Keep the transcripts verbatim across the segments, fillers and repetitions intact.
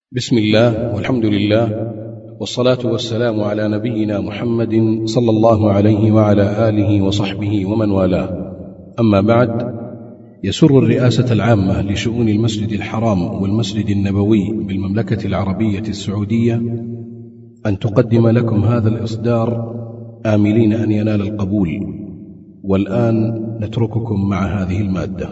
بسم الله والحمد لله والصلاة والسلام على نبينا محمد صلى الله عليه وعلى آله وصحبه ومن والاه. أما بعد، يسر الرئاسة العامة لشؤون المسجد الحرام والمسجد النبوي بالمملكة العربية السعودية أن تقدم لكم هذا الإصدار آملين أن ينال القبول. والآن نترككم مع هذه المادة.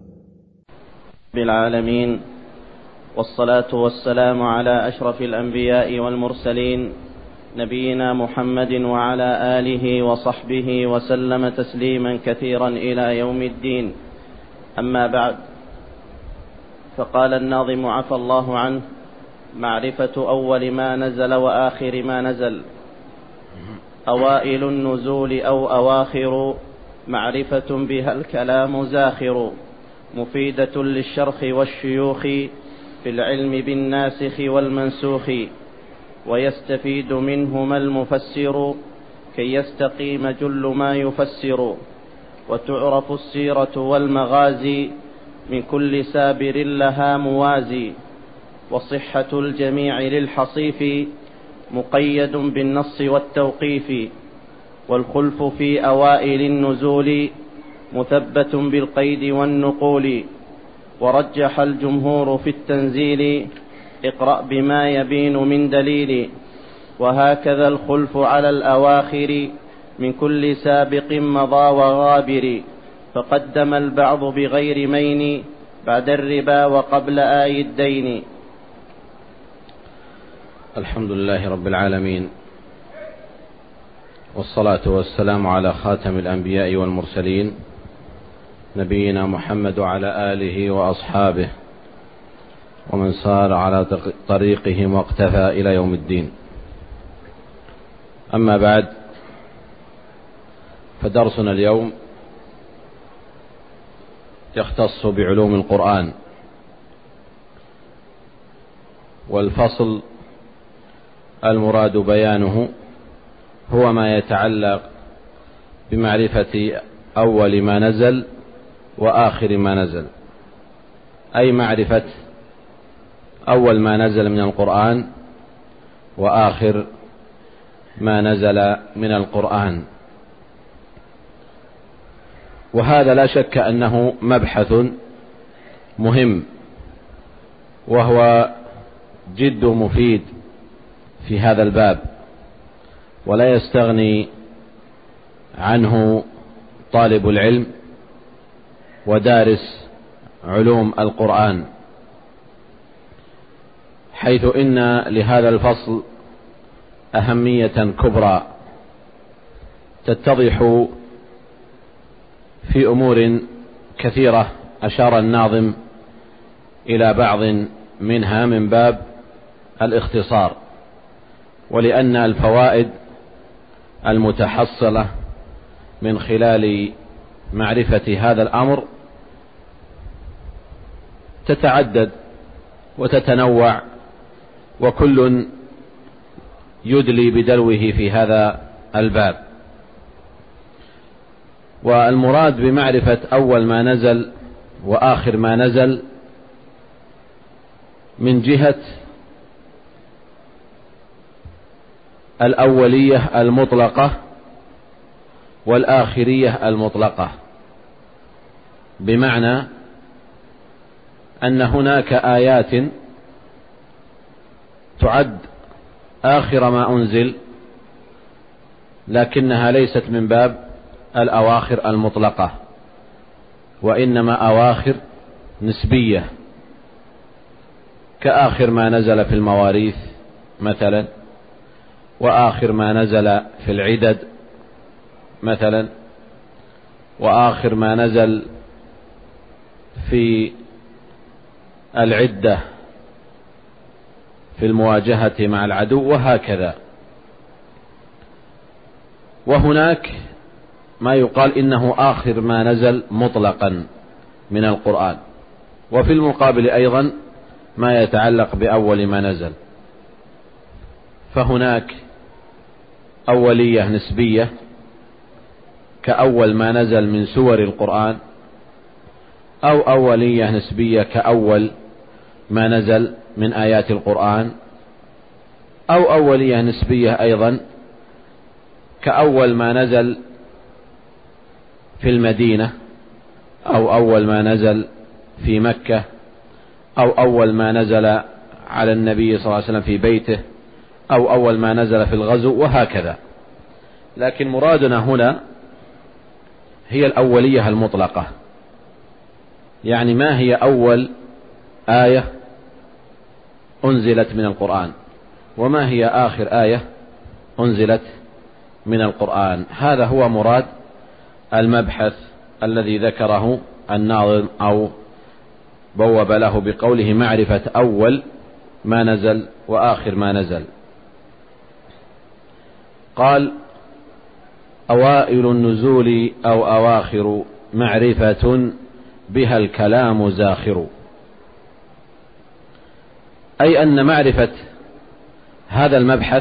بالعالمين، والصلاة والسلام على أشرف الأنبياء والمرسلين نبينا محمد وعلى آله وصحبه وسلم تسليما كثيرا إلى يوم الدين. أما بعد، فقال الناظم عفى الله عنه: معرفة أول ما نزل وآخر ما نزل، أوائل النزول أو أواخر، معرفة بها الكلام زاخر، مفيدة للشرخ والشيوخ، في العلم بالناسخ والمنسوخ، ويستفيد منهما المفسر، كي يستقيم جل ما يفسر، وتعرف السيرة والمغازي، من كل سابر لها موازي، وصحة الجميع للحصيف، مقيد بالنص والتوقيف، والخلف في أوائل النزول، مثبت بالقيد والنقول، ورجح الجمهور في التنزيل، اقرأ بما يبين من دليل، وهكذا الخلف على الأواخر، من كل سابق مضى وغابر، فقدم البعض بغير مين، بعد الربا وقبل آي الدين. الحمد لله رب العالمين، والصلاة والسلام على خاتم الأنبياء والمرسلين نبينا محمد وعلى آله وأصحابه ومن صار على طريقهم واقتفى إلى يوم الدين. أما بعد، فدرسنا اليوم يختص بعلوم القرآن، والفصل المراد بيانه هو ما يتعلق بمعرفة أول ما نزل وآخر ما نزل، أي معرفة أول ما نزل من القرآن وآخر ما نزل من القرآن. وهذا لا شك أنه مبحث مهم، وهو جد مفيد في هذا الباب، ولا يستغني عنه طالب العلم ودارس علوم القرآن، حيث إن لهذا الفصل أهمية كبرى تتضح في أمور كثيرة أشار الناظم إلى بعض منها من باب الاختصار، ولأن الفوائد المتحصلة من خلال معرفة هذا الأمر تتعدد وتتنوع، وكل يدلي بدلوه في هذا الباب. والمراد بمعرفة أول ما نزل وآخر ما نزل من جهة الأولية المطلقة والآخرية المطلقة، بمعنى أن هناك آيات تعد آخر ما أنزل، لكنها ليست من باب الأواخر المطلقة، وإنما أواخر نسبية، كآخر ما نزل في المواريث مثلا، وآخر ما نزل في العدد مثلا، وآخر ما نزل في العدة في المواجهة مع العدو، وهكذا. وهناك ما يقال إنه آخر ما نزل مطلقا من القرآن، وفي المقابل أيضا ما يتعلق بأول ما نزل، فهناك أولية نسبية كأول ما نزل من سور القرآن، أو أولية نسبية كأول ما نزل من آيات القرآن، أو أولية نسبية أيضا كأول ما نزل في المدينة، أو أول ما نزل في مكة، أو أول ما نزل على النبي صلى الله عليه وسلم في بيته، أو أول ما نزل في الغزو، وهكذا. لكن مرادنا هنا هي الأولية المطلقة، يعني ما هي أول آية أنزلت من القرآن، وما هي آخر آية أنزلت من القرآن. هذا هو مراد المبحث الذي ذكره الناظم أو بوب له بقوله معرفة أول ما نزل وآخر ما نزل. قال أوائل النزول أو أواخر معرفة بها الكلام زاخر، أي أن معرفة هذا المبحث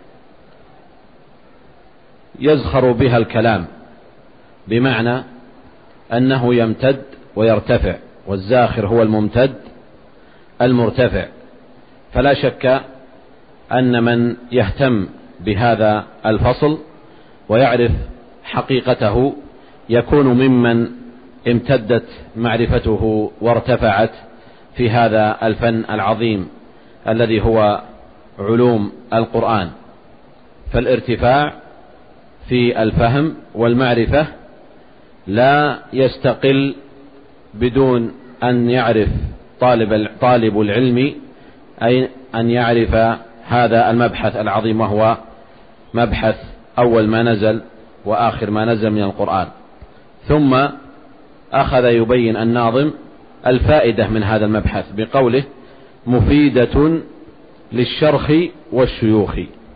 يزخر بها الكلام، بمعنى أنه يمتد ويرتفع، والزاخر هو الممتد المرتفع. فلا شك أن من يهتم بهذا الفصل ويعرف حقيقته يكون ممن امتدت معرفته وارتفعت في هذا الفن العظيم الذي هو علوم القرآن. فالارتفاع في الفهم والمعرفة لا يستقل بدون أن يعرف طالب طالب العلم أي أن يعرف هذا المبحث العظيم، وهو مبحث أول ما نزل وآخر ما نزل من القرآن. ثم أخذ يبين الناظم الفائدة من هذا المبحث بقوله مفيدة للشرخ والشيوخ.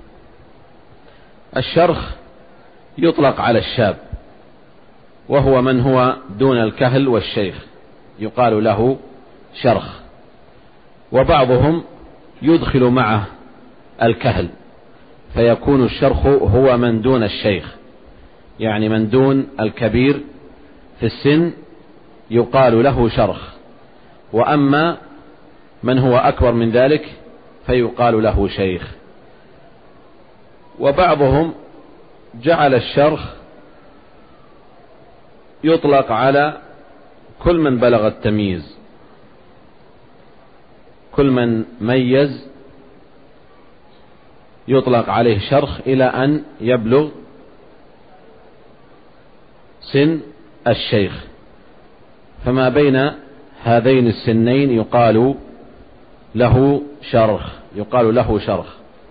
الشرخ يطلق على الشاب، وهو من هو دون الكهل والشيخ يقال له شرخ، وبعضهم يدخل معه الكهل فيكون الشرخ هو من دون الشيخ، يعني من دون الكبير في السن يقال له شرخ، وأما من هو أكبر من ذلك فيقال له شيخ. وبعضهم جعل الشرخ يطلق على كل من بلغ التمييز، كل من ميز يطلق عليه شرخ إلى أن يبلغ سن الشيخ، فما بين هذين السنين يقال له شرخ يقال له شرخ.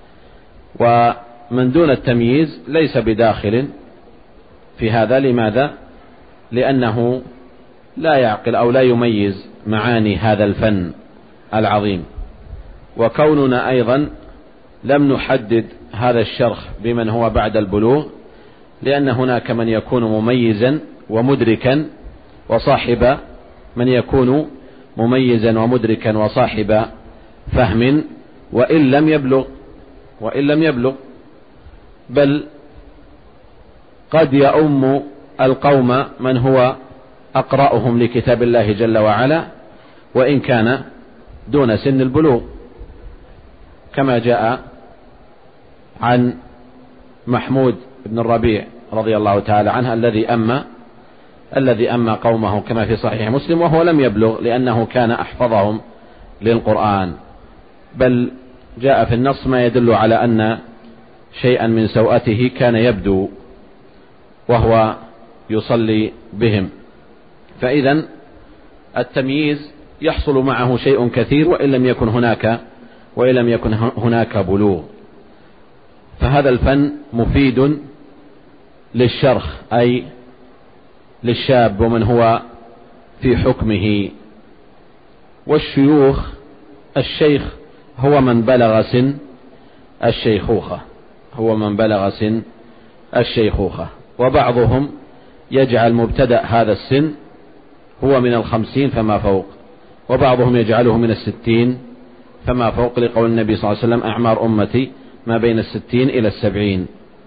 ومن دون التمييز ليس بداخل في هذا. لماذا؟ لأنه لا يعقل أو لا يميز معاني هذا الفن العظيم. وكوننا أيضا لم نحدد هذا الشرخ بمن هو بعد البلوغ، لأن هناك من يكون مميزا ومدركا وصاحب من يكون مميزا ومدركا وصاحب فهم وإن لم يبلغ وإن لم يبلغ بل قد يؤم القوم من هو أقرأهم لكتاب الله جل وعلا وإن كان دون سن البلوغ، كما جاء عن محمود بن الربيع رضي الله تعالى عنه الذي أما الذي أما قومه كما في صحيح مسلم وهو لم يبلغ، لأنه كان أحفظهم للقرآن. بل جاء في النص ما يدل على أن شيئا من سوءته كان يبدو وهو يصلي بهم. فإذا التمييز يحصل معه شيء كثير وإن لم يكن هناك وإن لم يكن هناك بلوغ. فهذا الفن مفيد للشرخ أي للشاب ومن هو في حكمه. والشيوخ الشيخ هو من بلغ سن الشيخوخة هو من بلغ سن الشيخوخة. وبعضهم يجعل مبتدأ هذا السن هو من الخمسين فما فوق، وبعضهم يجعله من الستين فما فوق، لقول النبي صلى الله عليه وسلم أعمار أمتي ما بين الستين إلى السبعين.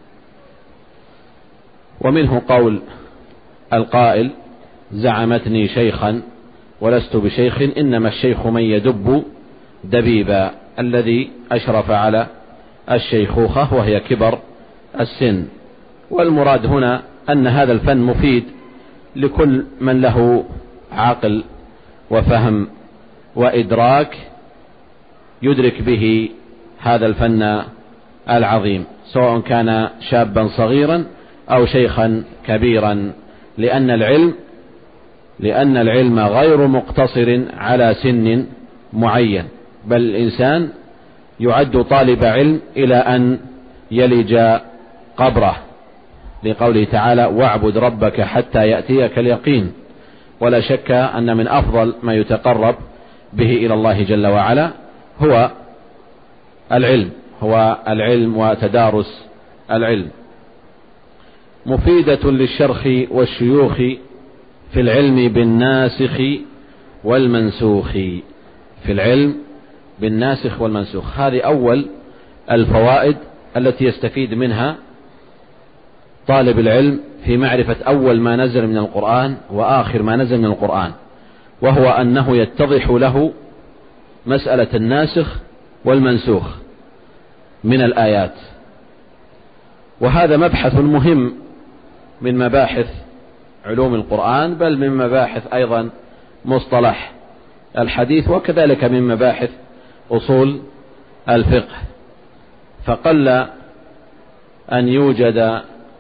ومنه قول القائل زعمتني شيخا ولست بشيخ إنما الشيخ من يدب دبيبا الذي أشرف على الشيخوخة وهي كبر السن. والمراد هنا أن هذا الفن مفيد لكل من له عقل وفهم وإدراك يدرك به هذا الفن العظيم، سواء كان شابا صغيرا أو شيخا كبيرا، لأن العلم لأن العلم غير مقتصر على سن معين، بل الإنسان يعد طالب علم إلى أن يلج قبره، لقوله تعالى: واعبد ربك حتى يأتيك اليقين. ولا شك أن من أفضل ما يتقرب به إلى الله جل وعلا هو العلم هو العلم وتدارس العلم. مفيدة للشرخ والشيوخ في العلم بالناسخ والمنسوخ. في العلم بالناسخ والمنسوخ، هذه أول الفوائد التي يستفيد منها طالب العلم في معرفة أول ما نزل من القرآن وآخر ما نزل من القرآن، وهو أنه يتضح له مسألة الناسخ والمنسوخ من الآيات. وهذا مبحث مهم من مباحث علوم القرآن، بل من مباحث أيضا مصطلح الحديث، وكذلك من مباحث أصول الفقه. فقل أن يوجد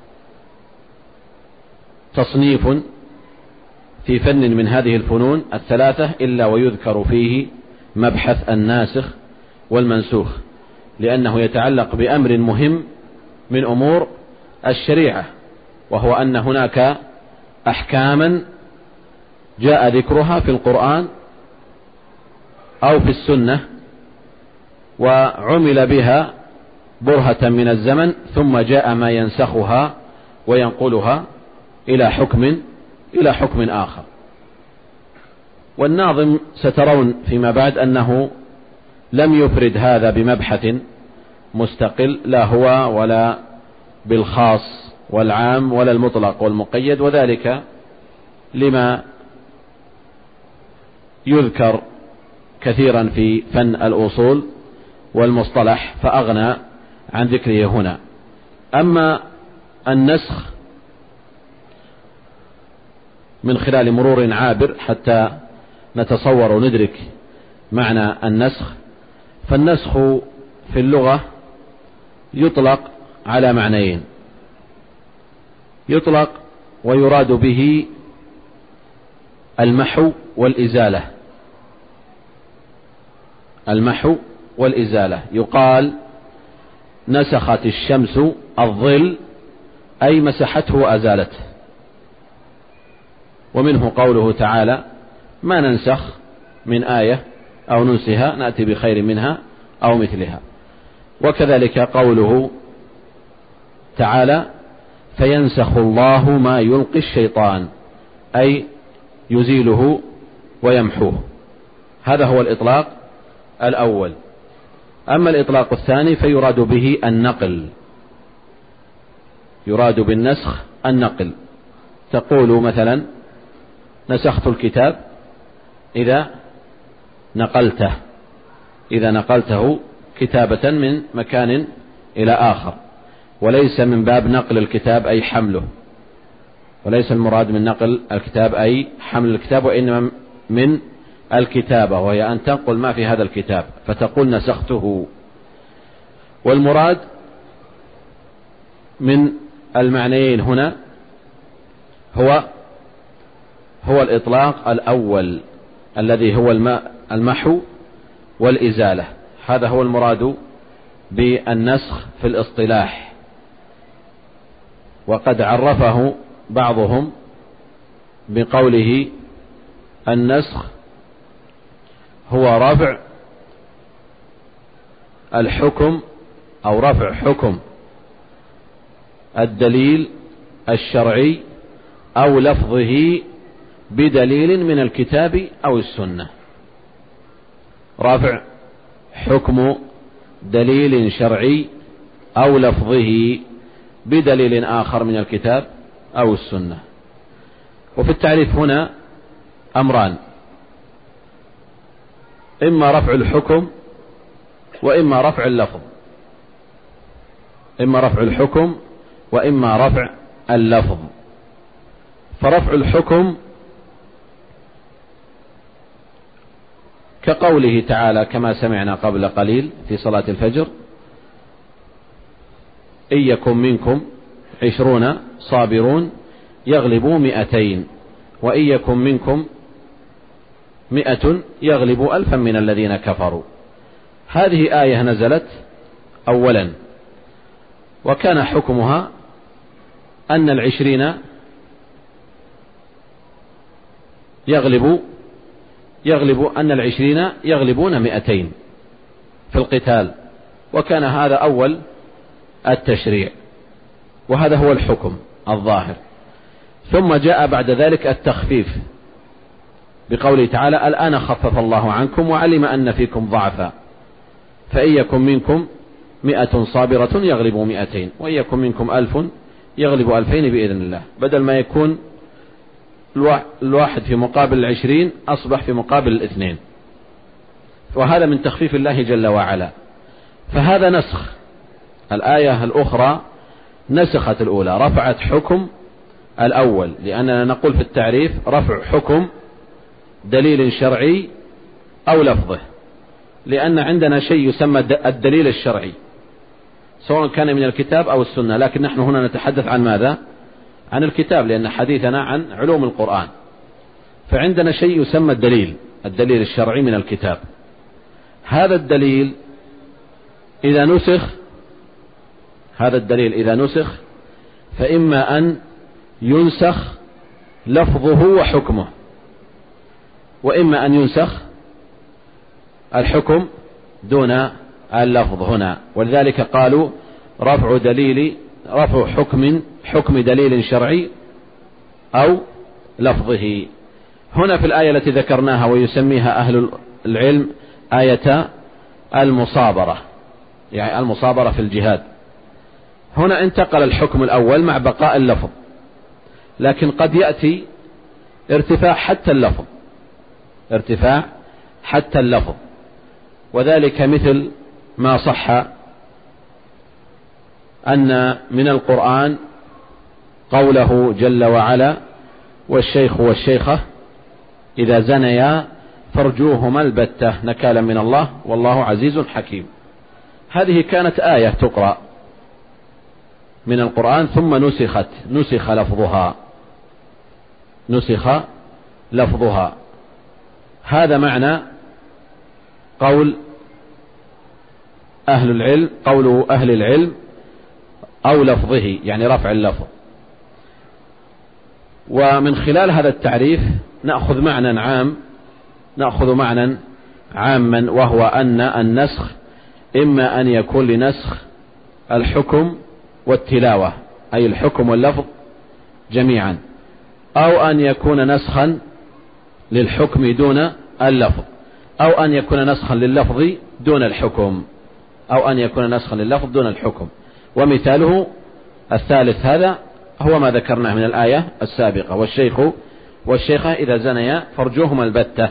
تصنيف في فن من هذه الفنون الثلاثة إلا ويذكر فيه مبحث الناسخ والمنسوخ، لأنه يتعلق بأمر مهم من أمور الشريعة، وهو أن هناك أحكاما جاء ذكرها في القرآن أو في السنة وعمل بها برهة من الزمن، ثم جاء ما ينسخها وينقلها إلى حكم إلى حكم آخر. والناظم سترون فيما بعد أنه لم يفرد هذا بمبحث مستقل، لا هو ولا بالخاص والعام ولا المطلق والمقيد، وذلك لما يذكر كثيرا في فن الأصول والمصطلح فأغنى عن ذكره هنا. أما النسخ من خلال مرور عابر حتى نتصور وندرك معنى النسخ، فالنسخ في اللغة يطلق على معنيين: يطلق ويراد به المحو والإزالة. المحو والإزالة، يقال نسخت الشمس الظل، أي مسحته وأزالته. ومنه قوله تعالى: ما ننسخ من آية أو ننسها نأتي بخير منها أو مثلها. وكذلك قوله تعالى: فينسخ الله ما يلقي الشيطان، أي يزيله ويمحوه. هذا هو الإطلاق الأول. أما الإطلاق الثاني فيراد به النقل، يراد بالنسخ النقل. تقول مثلا: نسخت الكتاب إذا نقلته إذا نقلته كتابة من مكان إلى آخر، وليس من باب نقل الكتاب أي حمله، وليس المراد من نقل الكتاب أي حمل الكتاب، وإنما من الكتابة، وهي أن تنقل ما في هذا الكتاب، فتقول نسخته. والمراد من المعنيين هنا هو هو الإطلاق الأول الذي هو المحو والإزالة. هذا هو المراد بالنسخ في الاصطلاح. وقد عرفه بعضهم بقوله: النسخ هو رفع الحكم أو رفع حكم الدليل الشرعي أو لفظه بدليل من الكتاب أو السنة. رفع حكم دليل شرعي أو لفظه بدليل آخر من الكتاب أو السنة. وفي التعريف هنا أمران: إما رفع الحكم وإما رفع اللفظ، إما رفع الحكم وإما رفع اللفظ. فرفع الحكم كقوله تعالى كما سمعنا قبل قليل في صلاة الفجر: إن يكن منكم عشرون صابرون يغلبوا مئتين وإن يكن منكم مئة يغلبوا ألفا من الذين كفروا. هذه آية نزلت أولا، وكان حكمها أن العشرين يغلب يغلب أن العشرين يغلبون مئتين في القتال، وكان هذا أول التشريع، وهذا هو الحكم الظاهر. ثم جاء بعد ذلك التخفيف بقوله تعالى: الآن خفف الله عنكم وعلم أن فيكم ضعفا فإن يكن منكم مئة صابرة يغلبوا مئتين وإن يكن منكم ألف يغلبوا ألفين بإذن الله. بدل ما يكون الواحد في مقابل العشرين أصبح في مقابل الاثنين، وهذا من تخفيف الله جل وعلا. فهذا نسخ. الآية الأخرى نسخت الأولى، رفعت حكم الأول، لأننا نقول في التعريف رفع حكم دليل شرعي أو لفظه، لأن عندنا شيء يسمى الدليل الشرعي سواء كان من الكتاب أو السنة، لكن نحن هنا نتحدث عن ماذا؟ عن الكتاب، لأن حديثنا عن علوم القرآن. فعندنا شيء يسمى الدليل الدليل الشرعي من الكتاب. هذا الدليل إذا نسخ هذا الدليل إذا نسخ فإما أن ينسخ لفظه وحكمه، وإما أن ينسخ الحكم دون اللفظ هنا. ولذلك قالوا رفع دليل رفع حكم حكم دليل شرعي أو لفظه. هنا في الآية التي ذكرناها ويسميها أهل العلم آية المصابرة، يعني المصابرة في الجهاد، هنا انتقل الحكم الأول مع بقاء اللفظ، لكن قد يأتي ارتفاع حتى اللفظ ارتفاع حتى اللفظ وذلك مثل ما صح أن من القرآن قوله جل وعلا: والشيخ والشيخة إذا زنيا فارجوهما البتة نكالا من الله والله عزيز حكيم. هذه كانت آية تقرأ من القرآن ثم نسخت نسخ لفظها نسخ لفظها هذا معنى قول أهل العلم قول أهل العلم أو لفظه، يعني رفع اللفظ. ومن خلال هذا التعريف نأخذ معنى عام نأخذ معنى عاما، وهو أن النسخ إما أن يكون لنسخ الحكم والتلاوة، أي الحكم واللفظ جميعا، أو أن يكون نسخا للحكم دون اللفظ، أو أن يكون نسخا لللفظ دون الحكم أو أن يكون نسخا لللفظ دون الحكم. ومثاله الثالث هذا هو ما ذكرناه من الآية السابقة: والشيخ والشيخة إذا زنيا فارجوهما البتة.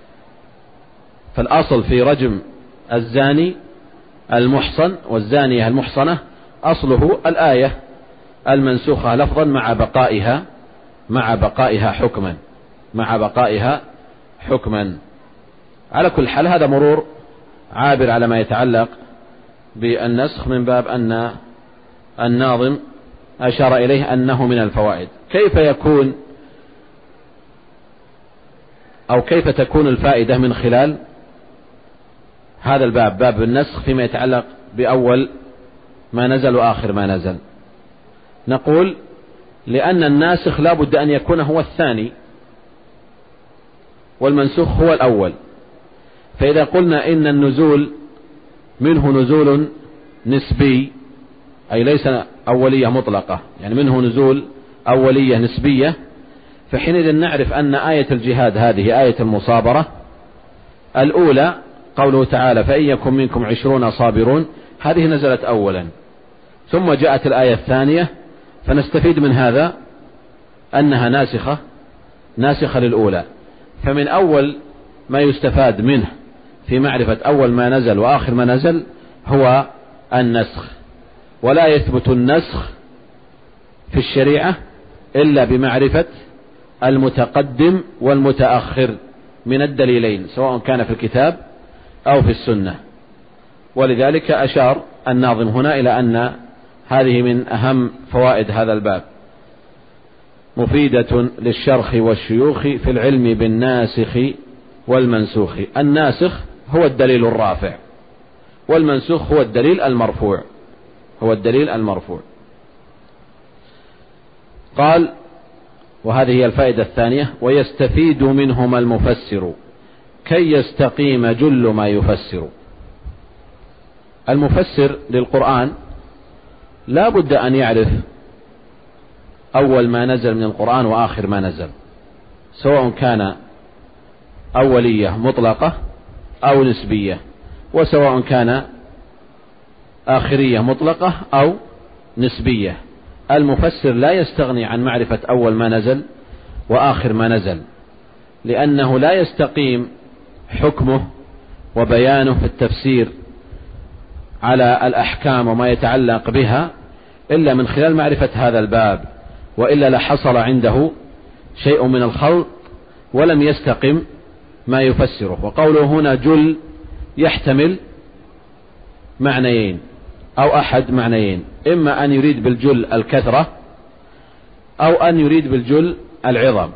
فالأصل في رجم الزاني المحصن والزانية المحصنة أصله الآية المنسوخة لفظا مع بقائها مع بقائها حكما مع بقائها حكما. على كل حال هذا مرور عابر على ما يتعلق بالنسخ، من باب أن الناظم أشار إليه أنه من الفوائد. كيف يكون أو كيف تكون الفائدة من خلال هذا الباب، باب النسخ، فيما يتعلق بأول ما نزل وآخر ما نزل؟ نقول لأن الناسخ لا بد أن يكون هو الثاني والمنسوخ هو الأول. فإذا قلنا إن النزول منه نزول نسبي، أي ليس أولية مطلقة، يعني منه نزول أولية نسبية، فحينئذ نعرف أن آية الجهاد هذه آية المصابرة الأولى قوله تعالى: فإن يكن منكم عشرون صابرون، هذه نزلت أولا، ثم جاءت الآية الثانية، فنستفيد من هذا أنها ناسخة ناسخة للأولى. فمن أول ما يستفاد منه في معرفة أول ما نزل وآخر ما نزل هو النسخ، ولا يثبت النسخ في الشريعة إلا بمعرفة المتقدم والمتأخر من الدليلين، سواء كان في الكتاب أو في السنة. ولذلك أشار الناظم هنا إلى أن هذه من أهم فوائد هذا الباب، مفيدة للشرخ والشيوخ في العلم بالناسخ والمنسوخ. الناسخ هو الدليل الرافع، والمنسوخ هو الدليل المرفوع هو الدليل المرفوع. قال: وهذه هي الفائدة الثانية: ويستفيد منهما المفسر كي يستقيم جل ما يفسر. المفسر للقرآن لا بد أن يعرف أول ما نزل من القرآن وآخر ما نزل، سواء كان أولية مطلقة أو نسبية، وسواء كان آخرية مطلقة أو نسبية. المفسر لا يستغني عن معرفة أول ما نزل وآخر ما نزل، لأنه لا يستقيم حكمه وبيانه في التفسير على الأحكام وما يتعلق بها إلا من خلال معرفة هذا الباب، وإلا لحصل عنده شيء من الخلط ولم يستقم ما يفسره. وقوله هنا جل يحتمل معنيين أو أحد معنيين، إما أن يريد بالجل الكثرة أو أن يريد بالجل العظم،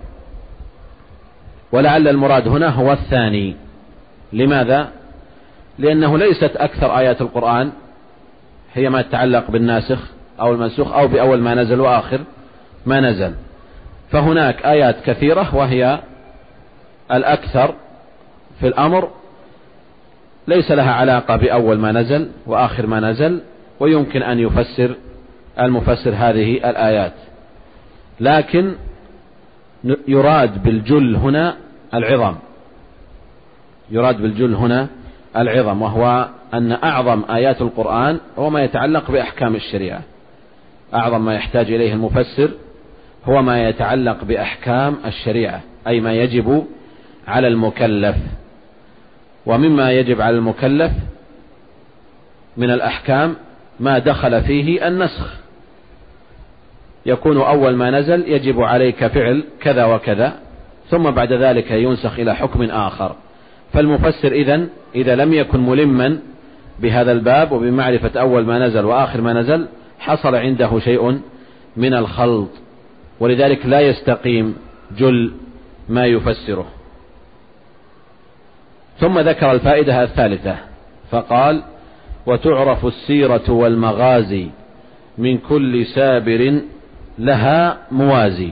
ولعل المراد هنا هو الثاني. لماذا؟ لأنه ليست أكثر آيات القرآن هي ما تتعلق بالناسخ أو المنسوخ أو بأول ما نزل وآخر ما نزل، فهناك آيات كثيرة وهي الأكثر في الأمر ليس لها علاقة بأول ما نزل وآخر ما نزل، ويمكن أن يفسر المفسر هذه الآيات، لكن يراد بالجل هنا العظم يراد بالجل هنا العظم وهو أن أعظم آيات القرآن هو ما يتعلق بأحكام الشريعة. أعظم ما يحتاج إليه المفسر هو ما يتعلق بأحكام الشريعة، أي ما يجب على المكلف. ومما يجب على المكلف من الأحكام ما دخل فيه النسخ، يكون أول ما نزل يجب عليك فعل كذا وكذا، ثم بعد ذلك ينسخ إلى حكم آخر. فالمفسر إذن إذا لم يكن ملما بهذا الباب وبمعرفة أول ما نزل وآخر ما نزل حصل عنده شيء من الخلط، ولذلك لا يستقيم جل ما يفسره. ثم ذكر الفائدة الثالثة فقال: وتعرف السيرة والمغازي من كل سابر لها موازي.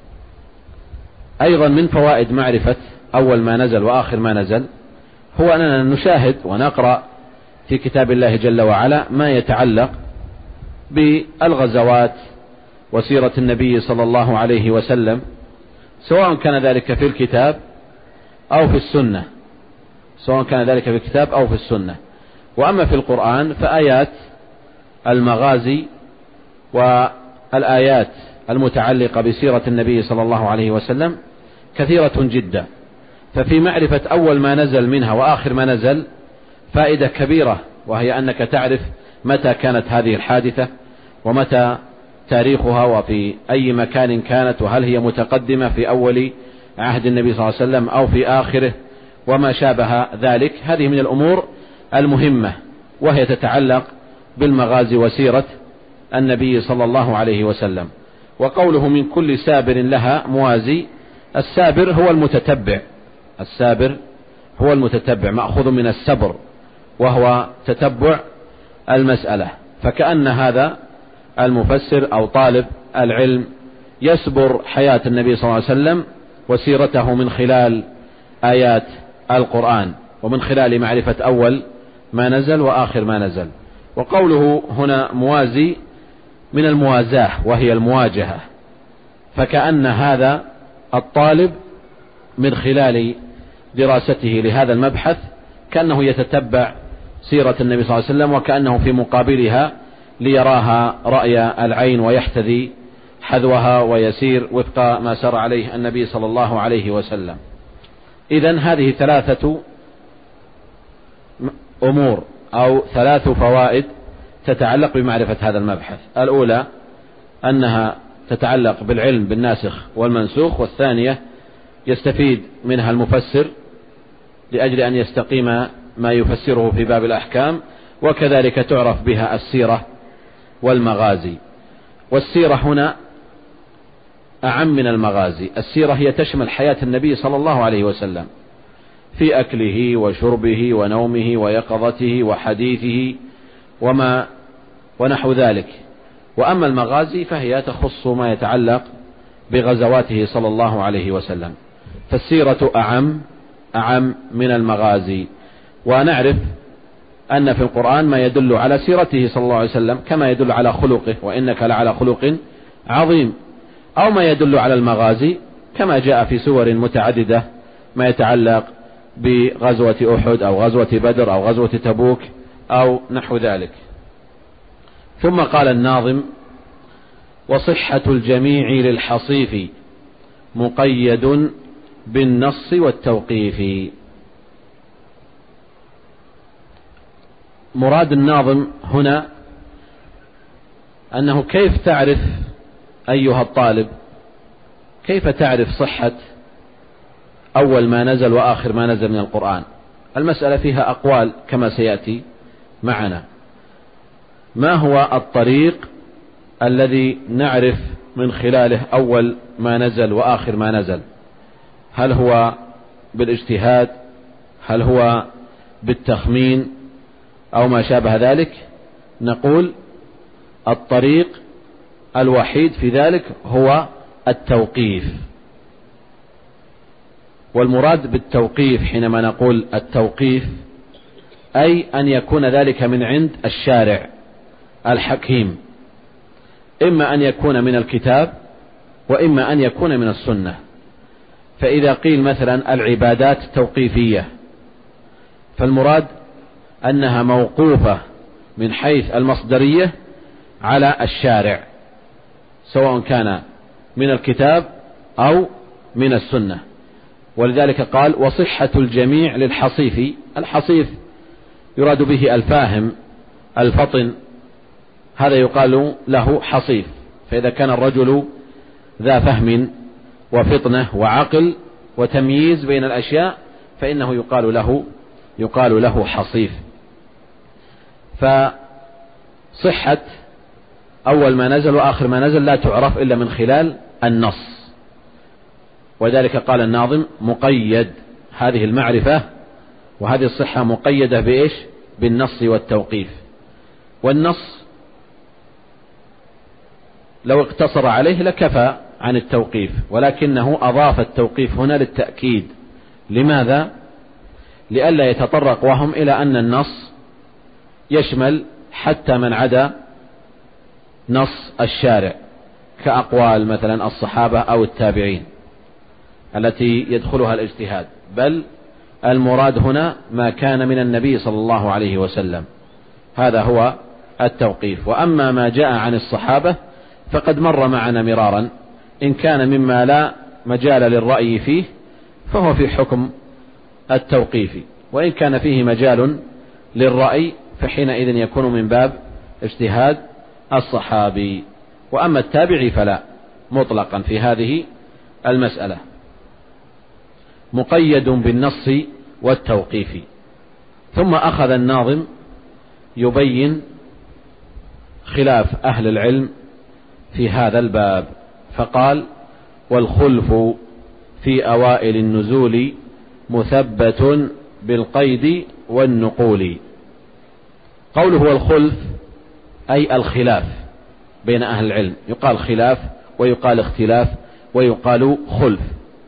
أيضا من فوائد معرفة أول ما نزل وآخر ما نزل هو أننا نشاهد ونقرأ في كتاب الله جل وعلا ما يتعلق بالغزوات وسيرة النبي صلى الله عليه وسلم، سواء كان ذلك في الكتاب أو في السنة سواء كان ذلك في الكتاب أو في السنة. وأما في القرآن فآيات المغازي والآيات المتعلقة بسيرة النبي صلى الله عليه وسلم كثيرة جدا، ففي معرفة أول ما نزل منها وآخر ما نزل فائدة كبيرة، وهي أنك تعرف متى كانت هذه الحادثة ومتى تاريخها وفي أي مكان كانت، وهل هي متقدمة في أول عهد النبي صلى الله عليه وسلم أو في آخره وما شابه ذلك. هذه من الأمور المهمة وهي تتعلق بالمغازي وسيرة النبي صلى الله عليه وسلم. وقوله من كل سابر لها موازي، السابر هو المتتبع السابر هو المتتبع مأخوذ من السبر وهو تتبع المسألة. فكأن هذا المفسر أو طالب العلم يسبر حياة النبي صلى الله عليه وسلم وسيرته من خلال آيات القرآن ومن خلال معرفة أول ما نزل وآخر ما نزل. وقوله هنا موازي من الموازاة وهي المواجهة، فكأن هذا الطالب من خلال دراسته لهذا المبحث كأنه يتتبع سيرة النبي صلى الله عليه وسلم وكأنه في مقابلها ليراها رأي العين ويحتذي حذوها ويسير وفق ما سار عليه النبي صلى الله عليه وسلم. إذن هذه ثلاثة أمور أو ثلاث فوائد تتعلق بمعرفة هذا المبحث. الأولى أنها تتعلق بالعلم بالناسخ والمنسوخ، والثانية يستفيد منها المفسر لأجل أن يستقيم ما يفسره في باب الأحكام، وكذلك تعرف بها السيرة والمغازي. والسيرة هنا أعم من المغازي. السيرة هي تشمل حياة النبي صلى الله عليه وسلم في أكله وشربه ونومه ويقظته وحديثه وما ونحو ذلك. وأما المغازي فهي تخص ما يتعلق بغزواته صلى الله عليه وسلم. فالسيرة أعم أعم من المغازي. ونعرف أن في القرآن ما يدل على سيرته صلى الله عليه وسلم كما يدل على خلقه وإنك لعلى خلق عظيم، أو ما يدل على المغازي كما جاء في سور متعددة ما يتعلق بغزوة أحد أو غزوة بدر أو غزوة تبوك أو نحو ذلك. ثم قال الناظم: وصحة الجميع للحصيف مقيد بالنص والتوقيف. مراد الناظم هنا أنه كيف تعرف أيها الطالب، كيف تعرف صحة أول ما نزل وآخر ما نزل من القرآن؟ المسألة فيها أقوال كما سيأتي معنا. ما هو الطريق الذي نعرف من خلاله أول ما نزل وآخر ما نزل؟ هل هو بالاجتهاد؟ هل هو بالتخمين أو ما شابه ذلك؟ نقول الطريق الوحيد في ذلك هو التوقيف. والمراد بالتوقيف حينما نقول التوقيف أي أن يكون ذلك من عند الشارع الحكيم، إما أن يكون من الكتاب وإما أن يكون من السنة. فإذا قيل مثلا العبادات توقيفية فالمراد أنها موقوفة من حيث المصدرية على الشارع، سواء كان من الكتاب أو من السنة. ولذلك قال: وصحة الجميع للحصيف. الحصيف يراد به الفاهم الفطن، هذا يقال له حصيف. فإذا كان الرجل ذا فهم وفطنة وعقل وتمييز بين الأشياء فإنه يقال له يقال له حصيف. فصحة أول ما نزل وآخر ما نزل لا تعرف إلا من خلال النص. وذلك قال الناظم: مقيد. هذه المعرفة وهذه الصحة مقيدة بإيش؟ بالنص والتوقيف. والنص لو اقتصر عليه لكفى عن التوقيف، ولكنه أضاف التوقيف هنا للتأكيد. لماذا؟ لئلا يتطرق وهم إلى أن النص يشمل حتى من عدا نص الشارع كأقوال مثلا الصحابة أو التابعين التي يدخلها الاجتهاد، بل المراد هنا ما كان من النبي صلى الله عليه وسلم، هذا هو التوقيف. وأما ما جاء عن الصحابة فقد مر معنا مرارا، إن كان مما لا مجال للرأي فيه فهو في حكم التوقيف، وإن كان فيه مجال للرأي فحينئذ يكون من باب اجتهاد الصحابي. وأما التابعي فلا، مطلقا في هذه المسألة. مقيد بالنص والتوقيف. ثم أخذ الناظم يبين خلاف أهل العلم في هذا الباب، فقال: والخلف في أوائل النزول مثبت بالقيد والنقول. قوله والخلف أي الخلاف بين أهل العلم، يقال خلاف ويقال اختلاف ويقال خلف.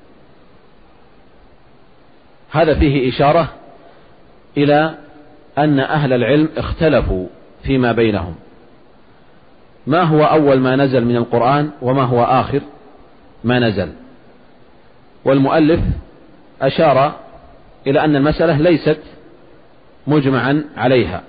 هذا فيه إشارة إلى أن أهل العلم اختلفوا فيما بينهم، ما هو أول ما نزل من القرآن وما هو آخر ما نزل. والمؤلف أشار إلى أن المسألة ليست مجمعا عليها،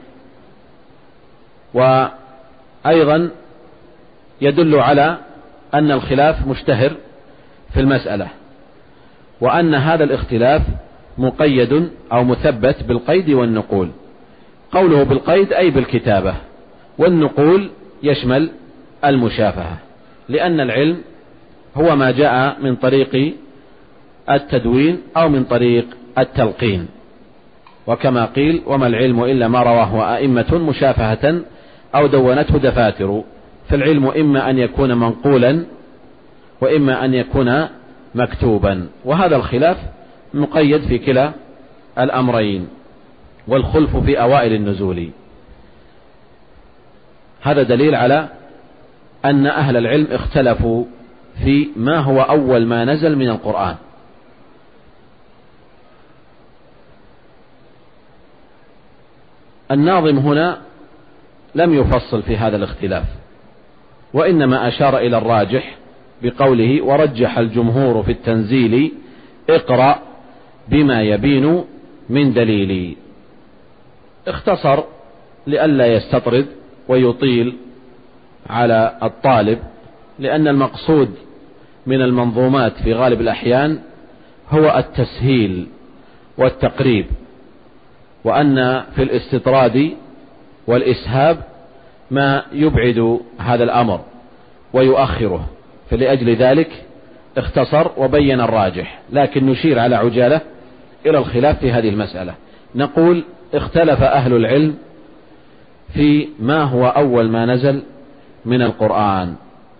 وأيضا يدل على أن الخلاف مشتهر في المسألة، وأن هذا الاختلاف مقيد أو مثبت بالقيد والنقول. قوله بالقيد أي بالكتابة، والنقول يشمل المشافهة، لأن العلم هو ما جاء من طريق التدوين أو من طريق التلقين، وكما قيل وما العلم إلا ما رواه أئمة مشافهة أو دونته دفاتر، فالعلم إما أن يكون منقولا وإما أن يكون مكتوبا، وهذا الخلاف مقيد في كلا الأمرين، والخلف في أوائل النزول. هذا دليل على أن أهل العلم اختلفوا في ما هو أول ما نزل من القرآن. الناظم هنا لم يفصل في هذا الاختلاف، وإنما أشار إلى الراجح بقوله ورجح الجمهور في التنزيل اقرأ بما يبين من دليل. اختصر لئلا يستطرد ويطيل على الطالب، لأن المقصود من المنظومات في غالب الأحيان هو التسهيل والتقريب، وأن في الاستطراد والإسهاب ما يبعد هذا الأمر ويؤخره، فلأجل ذلك اختصر وبين الراجح، لكن نشير على عجالة إلى الخلاف في هذه المسألة. نقول اختلف أهل العلم في ما هو أول ما نزل من القرآن،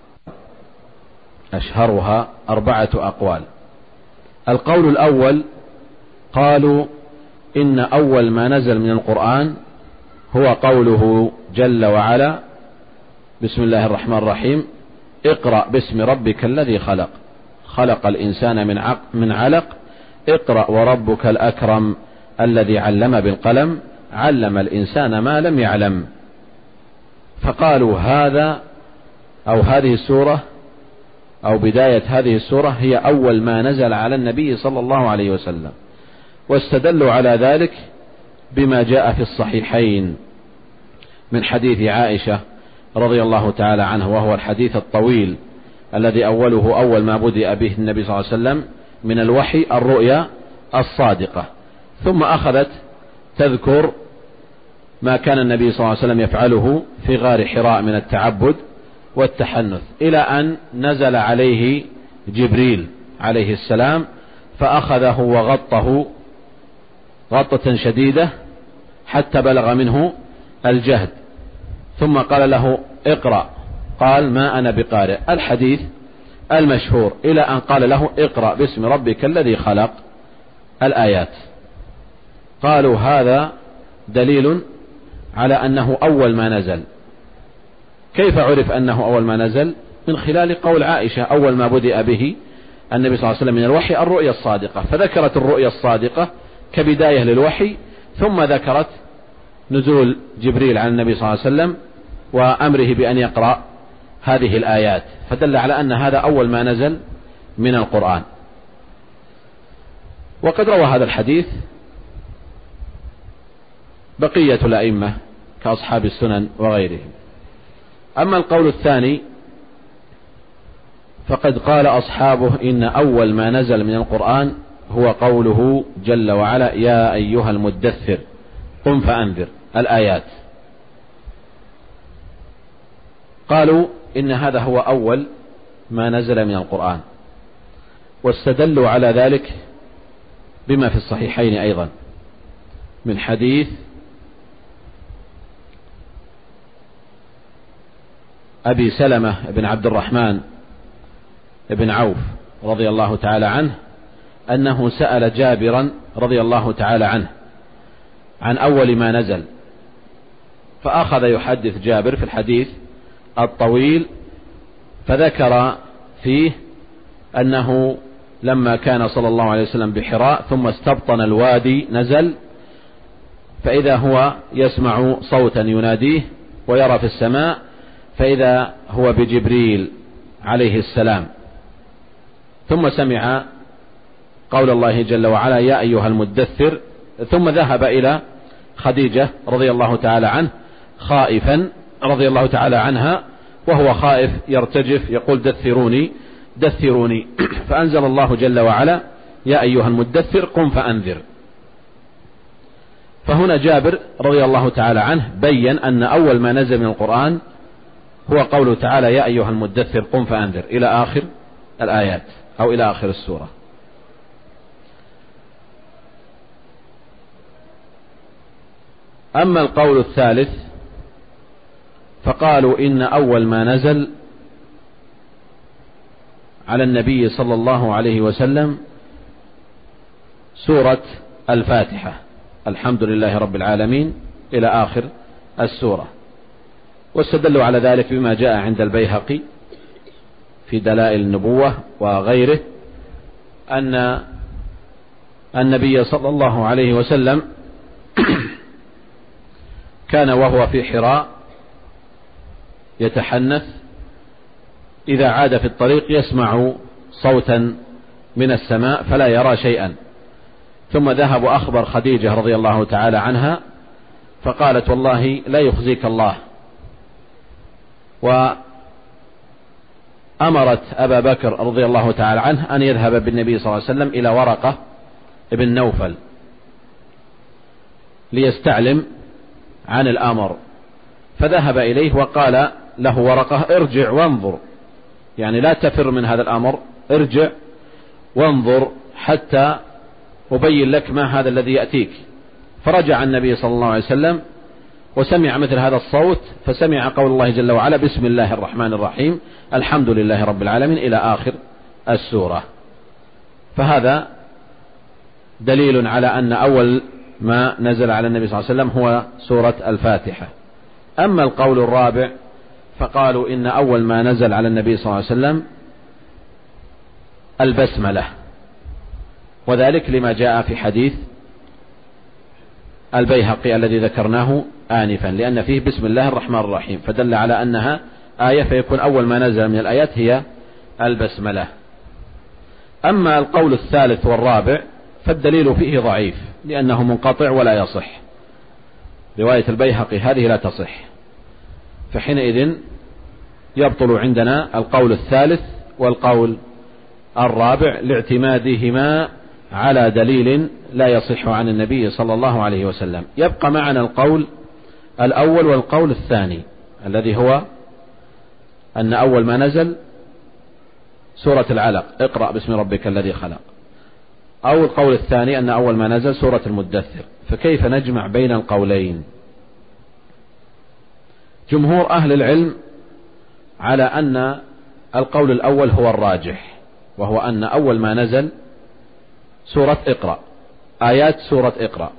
أشهرها أربعة أقوال. القول الأول قالوا إن أول ما نزل من القرآن هو قوله جل وعلا بسم الله الرحمن الرحيم اقرأ باسم ربك الذي خلق خلق الإنسان من عق من علق اقرأ وربك الأكرم الذي علم بالقلم علم الإنسان ما لم يعلم. فقالوا هذا أو هذه السورة أو بداية هذه السورة هي أول ما نزل على النبي صلى الله عليه وسلم، واستدلوا على ذلك بما جاء في الصحيحين من حديث عائشة رضي الله تعالى عنه، وهو الحديث الطويل الذي أوله أول ما بدأ به النبي صلى الله عليه وسلم من الوحي الرؤيا الصادقة، ثم أخذت تذكر ما كان النبي صلى الله عليه وسلم يفعله في غار حراء من التعبد والتحنث، إلى أن نزل عليه جبريل عليه السلام فأخذه وغطه غطة شديدة حتى بلغ منه الجهد، ثم قال له اقرأ، قال ما أنا بقارئ، الحديث المشهور، إلى أن قال له اقرأ باسم ربك الذي خلق الآيات. قالوا هذا دليل على أنه أول ما نزل. كيف عرف أنه أول ما نزل؟ من خلال قول عائشة أول ما بدأ به النبي صلى الله عليه وسلم من الوحي الرؤيا الصادقة، فذكرت الرؤيا الصادقة كبداية للوحي، ثم ذكرت نزول جبريل على النبي صلى الله عليه وسلم وأمره بأن يقرأ هذه الآيات، فدل على أن هذا أول ما نزل من القرآن. وقد روى هذا الحديث بقية الأئمة كأصحاب السنن وغيرهم. أما القول الثاني فقد قال أصحابه إن أول ما نزل من القرآن هو قوله جل وعلا يا أيها المدثر قم فأنذر الآيات. قالوا إن هذا هو أول ما نزل من القرآن، واستدلوا على ذلك بما في الصحيحين أيضا من حديث أبي سلمة بن عبد الرحمن بن عوف رضي الله تعالى عنه أنه سأل جابرا رضي الله تعالى عنه عن أول ما نزل، فأخذ يحدث جابر في الحديث الطويل، فذكر فيه أنه لما كان صلى الله عليه وسلم بحراء ثم استبطن الوادي نزل، فإذا هو يسمع صوتا يناديه ويرى في السماء، فإذا هو بجبريل عليه السلام، ثم سمع قول الله جل وعلا يا أيها المدثر، ثم ذهب إلى خديجة رضي الله تعالى عنه خائفا رضي الله تعالى عنها، وهو خائف يرتجف يقول دثروني دثروني، فأنزل الله جل وعلا يا أيها المدثر قم فأنذر. فهنا جابر رضي الله تعالى عنه بين أن أول ما نزل من القرآن هو قوله تعالى يا أيها المدثر قم فأنذر إلى آخر الآيات أو إلى آخر السورة. أما القول الثالث فقالوا إن أول ما نزل على النبي صلى الله عليه وسلم سورة الفاتحة، الحمد لله رب العالمين إلى آخر السورة، واستدلوا على ذلك بما جاء عند البيهقي في دلائل النبوة وغيره أن النبي صلى الله عليه وسلم كان وهو في حراء يتحنث إذا عاد في الطريق يسمع صوتا من السماء فلا يرى شيئا، ثم ذهب وأخبر خديجة رضي الله تعالى عنها فقالت والله لا يخزيك الله، وأمرت أبا بكر رضي الله تعالى عنه أن يذهب بالنبي صلى الله عليه وسلم إلى ورقة ابن نوفل ليستعلم عن الأمر، فذهب إليه وقال له ورقة ارجع وانظر، يعني لا تفر من هذا الأمر، ارجع وانظر حتى أبين لك ما هذا الذي يأتيك. فرجع النبي صلى الله عليه وسلم وسمع مثل هذا الصوت، فسمع قول الله جل وعلا بسم الله الرحمن الرحيم الحمد لله رب العالمين إلى آخر السورة. فهذا دليل على أن أول ما نزل على النبي صلى الله عليه وسلم هو سورة الفاتحة. أما القول الرابع فقالوا إن أول ما نزل على النبي صلى الله عليه وسلم البسملة، وذلك لما جاء في حديث البيهقي الذي ذكرناه آنفا، لأن فيه بسم الله الرحمن الرحيم فدل على أنها آية، فيكون أول ما نزل من الآيات هي البسملة. أما القول الثالث والرابع فالدليل فيه ضعيف لأنه منقطع ولا يصح، رواية البيهقي هذه لا تصح، فحينئذ يبطل عندنا القول الثالث والقول الرابع لاعتمادهما على دليل لا يصح عن النبي صلى الله عليه وسلم. يبقى معنا القول الأول والقول الثاني الذي هو أن أول ما نزل سورة العلق اقرأ باسم ربك الذي خلق، أو القول الثاني أن أول ما نزل سورة المدثر. فكيف نجمع بين القولين؟ جمهور أهل العلم على أن القول الأول هو الراجح، وهو أن أول ما نزل سورة اقرأ، آيات سورة اقرأ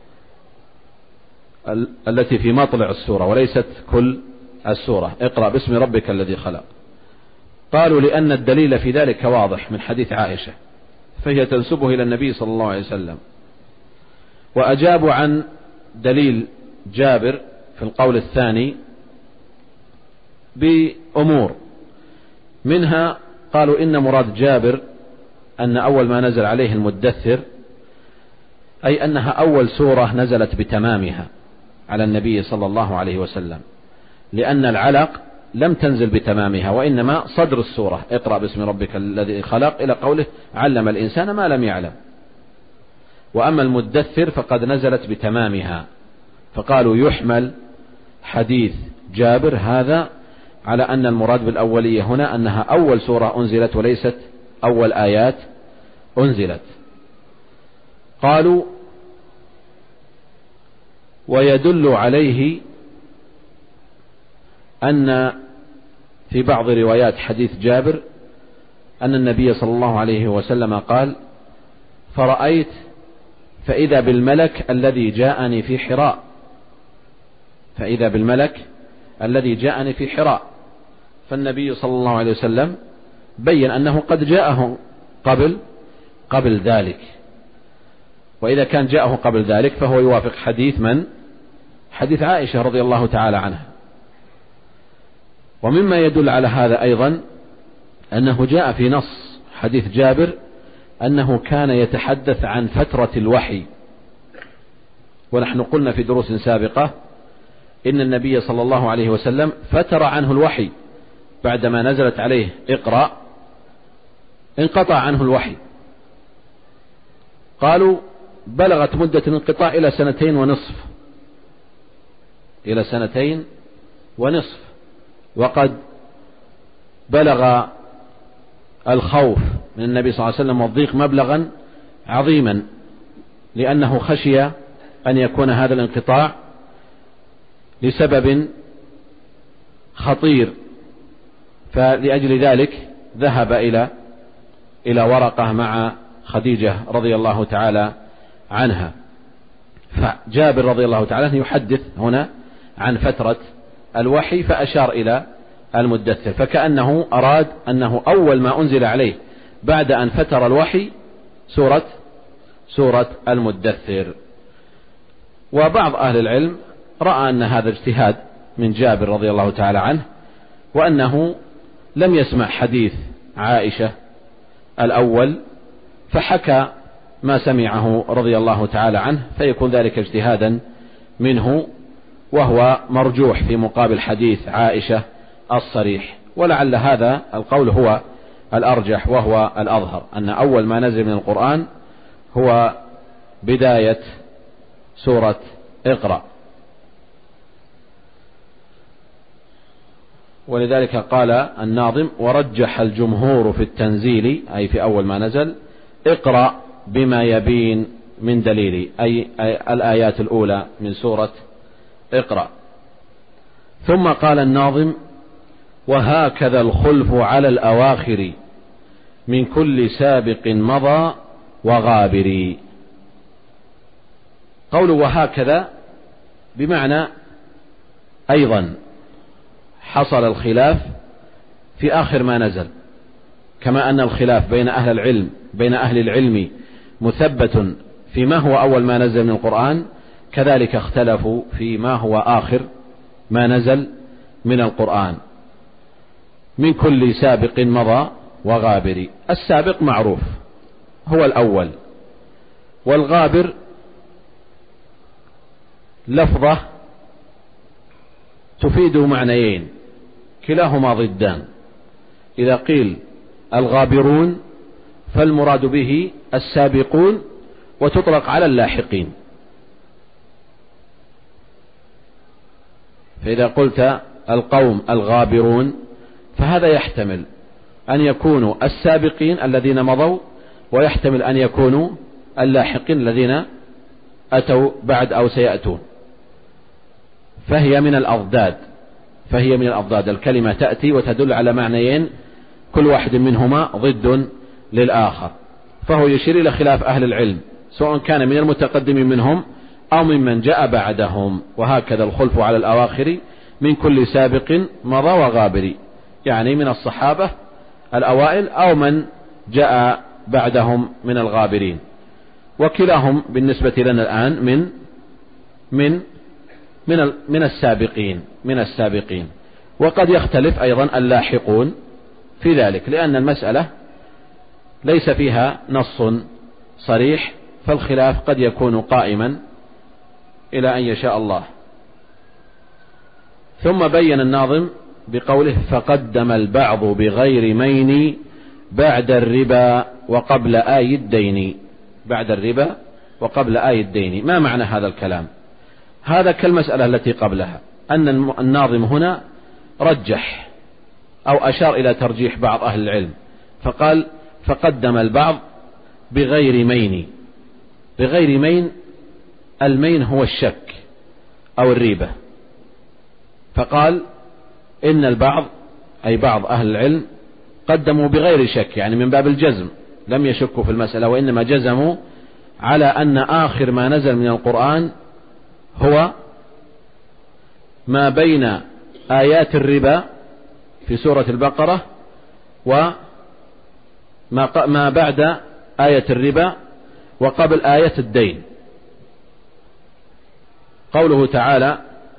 التي في مطلع السورة وليست كل السورة، اقرأ باسم ربك الذي خلق. قالوا لأن الدليل في ذلك واضح من حديث عائشة، فهي تنسبه إلى النبي صلى الله عليه وسلم. وأجابوا عن دليل جابر في القول الثاني بأمور، منها قالوا إن مراد جابر أن أول ما نزل عليه المدثر أي أنها أول سورة نزلت بتمامها على النبي صلى الله عليه وسلم، لأن العلق لم تنزل بتمامها وإنما صدر السورة اقرأ باسم ربك الذي خلق إلى قوله علم الإنسان ما لم يعلم. وأما المدثر فقد نزلت بتمامها، فقالوا يحمل حديث جابر هذا على أن المراد بالأولية هنا أنها أول سورة أنزلت وليست أول آيات أنزلت. قالوا ويدل عليه أن في بعض روايات حديث جابر أن النبي صلى الله عليه وسلم قال فرأيت فإذا بالملك الذي جاءني في حراء، فإذا بالملك الذي جاءني في حراء، فالنبي صلى الله عليه وسلم بين أنه قد جاءه قبل قبل ذلك، وإذا كان جاءه قبل ذلك فهو يوافق حديث من؟ حديث عائشة رضي الله تعالى عنها. ومما يدل على هذا أيضا أنه جاء في نص حديث جابر أنه كان يتحدث عن فترة الوحي، ونحن قلنا في دروس سابقة إن النبي صلى الله عليه وسلم فتر عنه الوحي بعدما نزلت عليه اقرأ، انقطع عنه الوحي. قالوا بلغت مدة الانقطاع إلى سنتين ونصف إلى سنتين ونصف وقد بلغ الخوف من النبي صلى الله عليه وسلم والضيق مبلغا عظيما، لأنه خشي أن يكون هذا الانقطاع لسبب خطير، فلأجل ذلك ذهب إلى إلى ورقة مع خديجة رضي الله تعالى عنها. فجابر رضي الله تعالى عنه يحدث هنا عن فترة الوحي فأشار إلى المدثر، فكأنه أراد أنه أول ما أنزل عليه بعد أن فتر الوحي سورة سورة المدثر. وبعض أهل العلم رأى أن هذا اجتهاد من جابر رضي الله تعالى عنه، وأنه لم يسمع حديث عائشة الأول فحكى ما سمعه رضي الله تعالى عنه، فيكون ذلك اجتهادا منه، وهو مرجوح في مقابل حديث عائشة الصريح. ولعل هذا القول هو الأرجح وهو الأظهر، أن أول ما نزل من القرآن هو بداية سورة اقرأ. ولذلك قال الناظم: ورجح الجمهور في التنزيل، أي في أول ما نزل، اقرأ بما يبين من دليل، أي, أي الآيات الأولى من سورة اقرأ. ثم قال الناظم: وهكذا الخلف على الأواخر من كل سابق مضى وغابر. قوله وهكذا بمعنى أيضا حصل الخلاف في آخر ما نزل، كما أن الخلاف بين أهل العلم بين أهل العلم مثبت فيما هو أول ما نزل من القرآن، كذلك اختلفوا فيما هو آخر ما نزل من القرآن. من كل سابق مضى وغابر. السابق معروف هو الأول، والغابر لفظة تفيد معنيين كلاهما ضدان. إذا قيل الغابرون فالمراد به السابقون، وتطلق على اللاحقين. فإذا قلت القوم الغابرون فهذا يحتمل أن يكونوا السابقين الذين مضوا، ويحتمل أن يكونوا اللاحقين الذين أتوا بعد أو سيأتون. فهي من الأضداد فهي من الأضداد الكلمة تأتي وتدل على معنيين كل واحد منهما ضد للآخر، فهو يشير إلى خلاف أهل العلم سواء كان من المتقدمين منهم أو ممن جاء بعدهم. وهكذا الخلف على الأواخر من كل سابق مضى وغابر، يعني من الصحابة الأوائل أو من جاء بعدهم من الغابرين، وكلاهم بالنسبة لنا الآن من من من من السابقين من السابقين. وقد يختلف أيضا اللاحقون في ذلك، لأن المسألة ليس فيها نص صريح، فالخلاف قد يكون قائما إلى أن يشاء الله. ثم بين الناظم بقوله: فقدم البعض بغير مين بعد الربا وقبل آي الدين. بعد الربا وقبل آي الدين. ما معنى هذا الكلام؟ هذا كالمسألة التي قبلها، أن الناظم هنا رجح أو أشار إلى ترجيح بعض أهل العلم، فقال فقدم البعض بغير مين. بغير مين، المين هو الشك أو الريبة، فقال إن البعض أي بعض أهل العلم قدموا بغير شك، يعني من باب الجزم، لم يشكوا في المسألة، وإنما جزموا على أن آخر ما نزل من القرآن هو ما بين آيات الربا في سورة البقرة وما بعد آية الربا وقبل آية الدين. قوله تعالى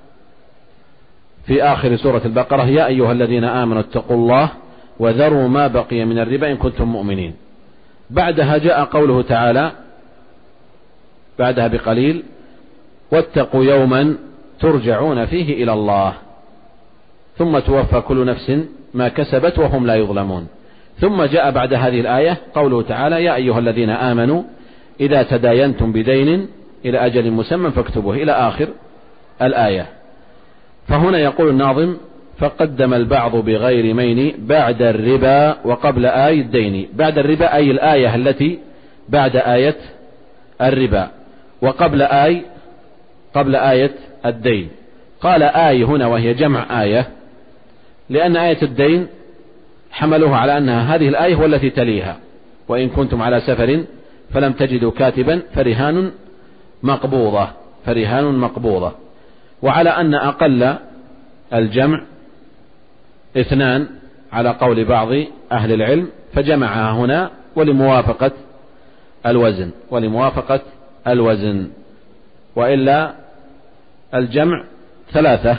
في آخر سورة البقرة: يا أيها الذين آمنوا اتقوا الله وذروا ما بقي من الربا إن كنتم مؤمنين. بعدها جاء قوله تعالى بعدها بقليل: واتقوا يوما ترجعون فيه إلى الله ثم توفى كل نفس ما كسبت وهم لا يظلمون. ثم جاء بعد هذه الآية قوله تعالى: يا أيها الذين آمنوا إذا تداينتم بدين إلى أجل مسمى فاكتبوه إلى آخر الآية. فهنا يقول الناظم: فقدم البعض بغير مين بعد الربا وقبل آية الدين. بعد الربا أي الآية التي بعد آية الربا، وقبل آية قبل آية الدين. قال آية هنا وهي جمع آية، لأن آية الدين حملوها على أنها هذه الآية والتي تليها: وإن كنتم على سفر فلم تجدوا كاتبا فرهان مقبوضة فرهان مقبوضة وعلى أن أقل الجمع اثنان على قول بعض أهل العلم، فجمعها هنا ولموافقة الوزن ولموافقة الوزن وإلا الجمع ثلاثة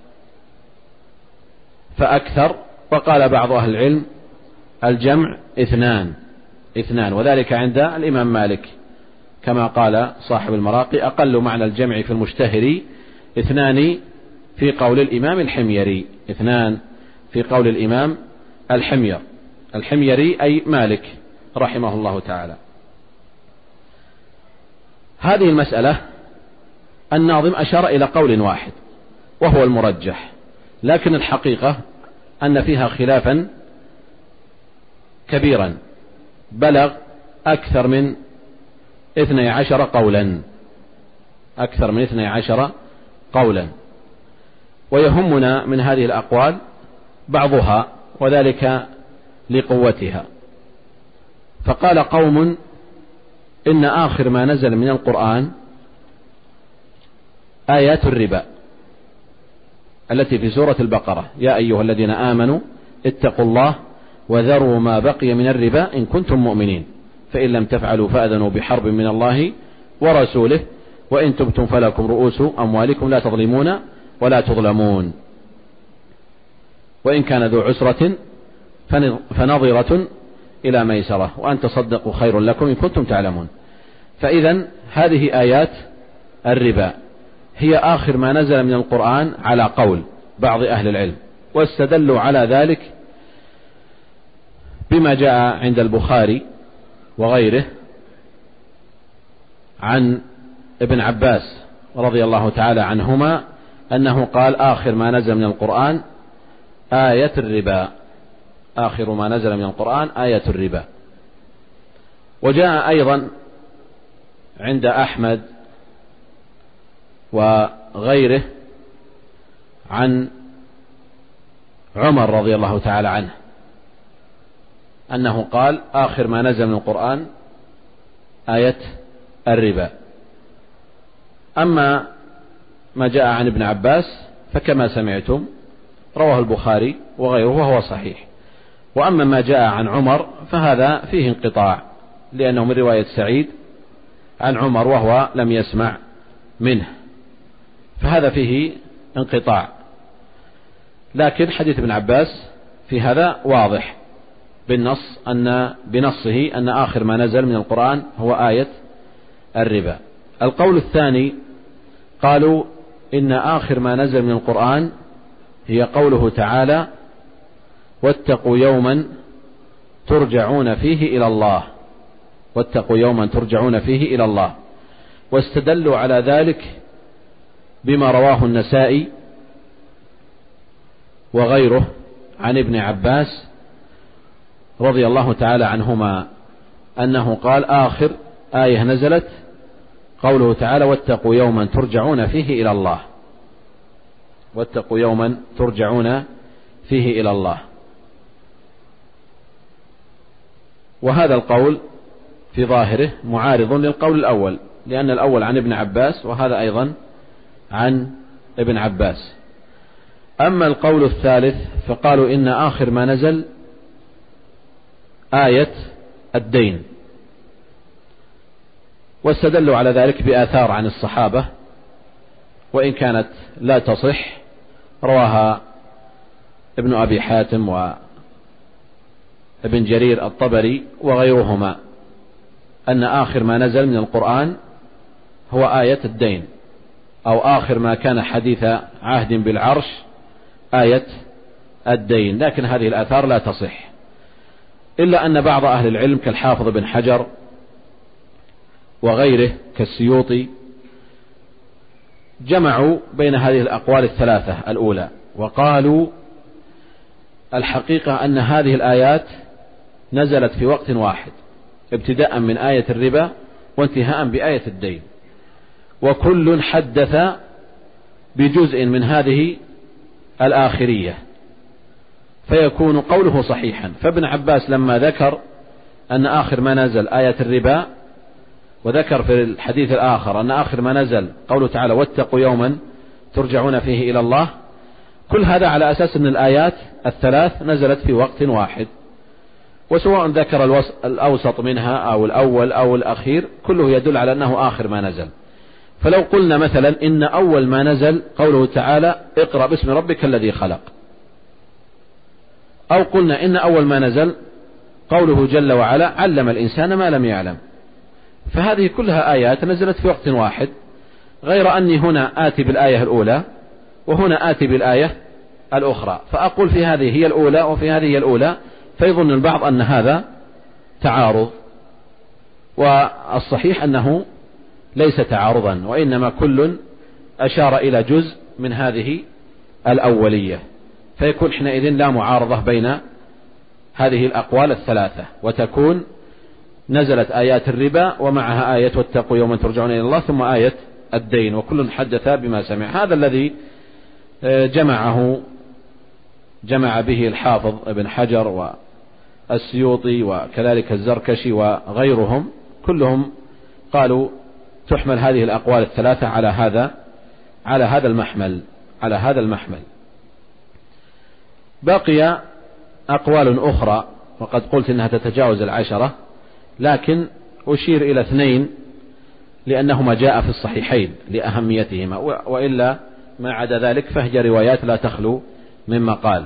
فأكثر. وقال بعض أهل العلم الجمع اثنان اثنان وذلك عند الإمام مالك، كما قال صاحب المراقي: أقل معنى الجمع في المشتهر اثنان في قول الإمام الحميري اثنان في قول الإمام الحمير الحميري أي مالك رحمه الله تعالى. هذه المسألة الناظم أشار إلى قول واحد وهو المرجح، لكن الحقيقة أن فيها خلافا كبيرا بلغ أكثر من اثني عشر قولا أكثر من اثني عشر قولا ويهمنا من هذه الأقوال بعضها وذلك لقوتها. فقال قوم: إن آخر ما نزل من القرآن آيات الربا التي في سورة البقرة: يا أيها الذين آمنوا اتقوا الله وذروا ما بقي من الربا إن كنتم مؤمنين فإن لم تفعلوا فأذنوا بحرب من الله ورسوله وإن تبتم فلكم رؤوس أموالكم لا تظلمون ولا تظلمون وإن كان ذو عسرة فنظرة إلى ميسرة وأن تصدقوا خير لكم إن كنتم تعلمون. فإذا هذه آيات الربا هي آخر ما نزل من القرآن على قول بعض أهل العلم، واستدلوا على ذلك بما جاء عند البخاري وغيره عن ابن عباس رضي الله تعالى عنهما أنه قال: آخر ما نزل من القرآن آية الربا آخر ما نزل من القرآن آية الربا. وجاء أيضا عند أحمد وغيره عن عمر رضي الله تعالى عنه أنه قال: آخر ما نزل من القرآن آية الربا. أما ما جاء عن ابن عباس فكما سمعتم رواه البخاري وغيره وهو صحيح. وأما ما جاء عن عمر فهذا فيه انقطاع، لأنه من رواية سعيد عن عمر وهو لم يسمع منه، فهذا فيه انقطاع. لكن حديث ابن عباس في هذا واضح بالنص أن بنصه أن آخر ما نزل من القرآن هو آية الربا. القول الثاني قالوا: إن آخر ما نزل من القرآن هي قوله تعالى: واتقوا يوما ترجعون فيه إلى الله واتقوا يوما ترجعون فيه إلى الله. واستدلوا على ذلك بما رواه النسائي وغيره عن ابن عباس رضي الله تعالى عنهما أنه قال: آخر آية نزلت قوله تعالى: واتقوا يوما ترجعون فيه إلى الله واتقوا يوما ترجعون فيه إلى الله. وهذا القول في ظاهره معارض للقول الأول، لأن الأول عن ابن عباس وهذا أيضا عن ابن عباس. أما القول الثالث فقالوا: إن آخر ما نزل آية الدين. واستدلوا على ذلك بآثار عن الصحابة وإن كانت لا تصح، رواها ابن أبي حاتم وابن جرير الطبري وغيرهما أن آخر ما نزل من القرآن هو آية الدين، أو آخر ما كان حديث عهد بالعرش آية الدين. لكن هذه الآثار لا تصح، إلا أن بعض أهل العلم كالحافظ بن حجر وغيره كالسيوطي جمعوا بين هذه الأقوال الثلاثة الأولى، وقالوا الحقيقة أن هذه الآيات نزلت في وقت واحد، ابتداء من آية الربا وانتهاء بآية الدين، وكل حدث بجزء من هذه الآخرية، فيكون قوله صحيحا. فابن عباس لما ذكر أن آخر ما نزل آية الربا، وذكر في الحديث الآخر أن آخر ما نزل قوله تعالى واتقوا يوما ترجعون فيه إلى الله، كل هذا على أساس أن الآيات الثلاث نزلت في وقت واحد، وسواء ذكر الأوسط منها أو الأول أو الأخير كله يدل على أنه آخر ما نزل. فلو قلنا مثلا إن أول ما نزل قوله تعالى اقرأ باسم ربك الذي خلق، أو قلنا إن أول ما نزل قوله جل وعلا علم الإنسان ما لم يعلم، فهذه كلها آيات نزلت في وقت واحد، غير أني هنا آتي بالآية الأولى وهنا آتي بالآية الأخرى، فأقول في هذه هي الأولى وفي هذه هي الأولى، فيظن البعض أن هذا تعارض، والصحيح أنه ليس تعارضا، وإنما كل أشار إلى جزء من هذه الأولية، فيكون حينئذ لا معارضة بين هذه الأقوال الثلاثة، وتكون نزلت آيات الربا ومعها آية واتقوا يوما ترجعون إلى الله ثم آية الدين، وكل حدث بما سمع. هذا الذي جمعه جمع به الحافظ ابن حجر والسيوطي وكذلك الزركشي وغيرهم، كلهم قالوا تحمل هذه الأقوال الثلاثة على هذا على هذا المحمل على هذا المحمل. بقي أقوال أخرى، وقد قلت إنها تتجاوز العشرة، لكن أشير إلى اثنين لأنهما جاء في الصحيحين لأهميتهما، وإلا ما عدا ذلك فهي روايات لا تخلو من مقال.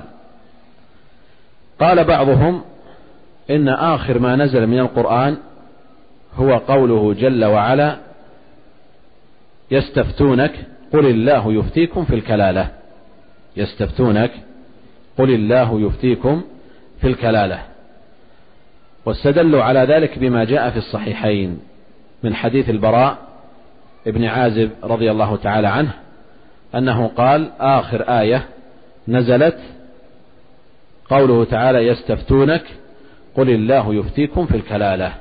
قال بعضهم إن آخر ما نزل من القرآن هو قوله جل وعلا يستفتونك قل الله يفتيكم في الكلالة، يستفتونك قل الله يفتيكم في الكلالة، واستدلوا على ذلك بما جاء في الصحيحين من حديث البراء ابن عازب رضي الله تعالى عنه أنه قال آخر آية نزلت قوله تعالى يستفتونك قل الله يفتيكم في الكلالة.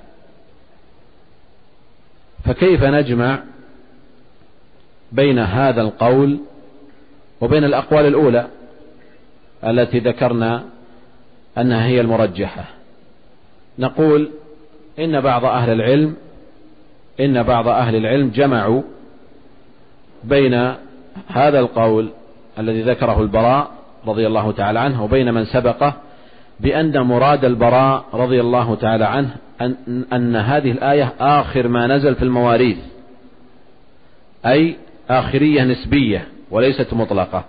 فكيف نجمع بين هذا القول وبين الأقوال الأولى التي ذكرنا أنها هي المرجحة؟ نقول إن بعض أهل العلم إن بعض أهل العلم جمعوا بين هذا القول الذي ذكره البراء رضي الله تعالى عنه وبين من سبقه بأن مراد البراء رضي الله تعالى عنه أن, أن هذه الآية آخر ما نزل في المواريث، أي آخرية نسبية وليست مطلقة.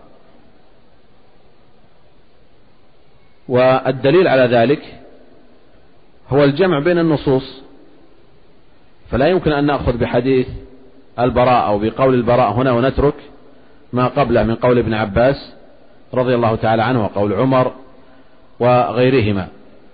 والدليل على ذلك هو الجمع بين النصوص، فلا يمكن أن نأخذ بحديث البراء أو بقول البراء هنا ونترك ما قبله من قول ابن عباس رضي الله تعالى عنه وقول عمر وغيرهما.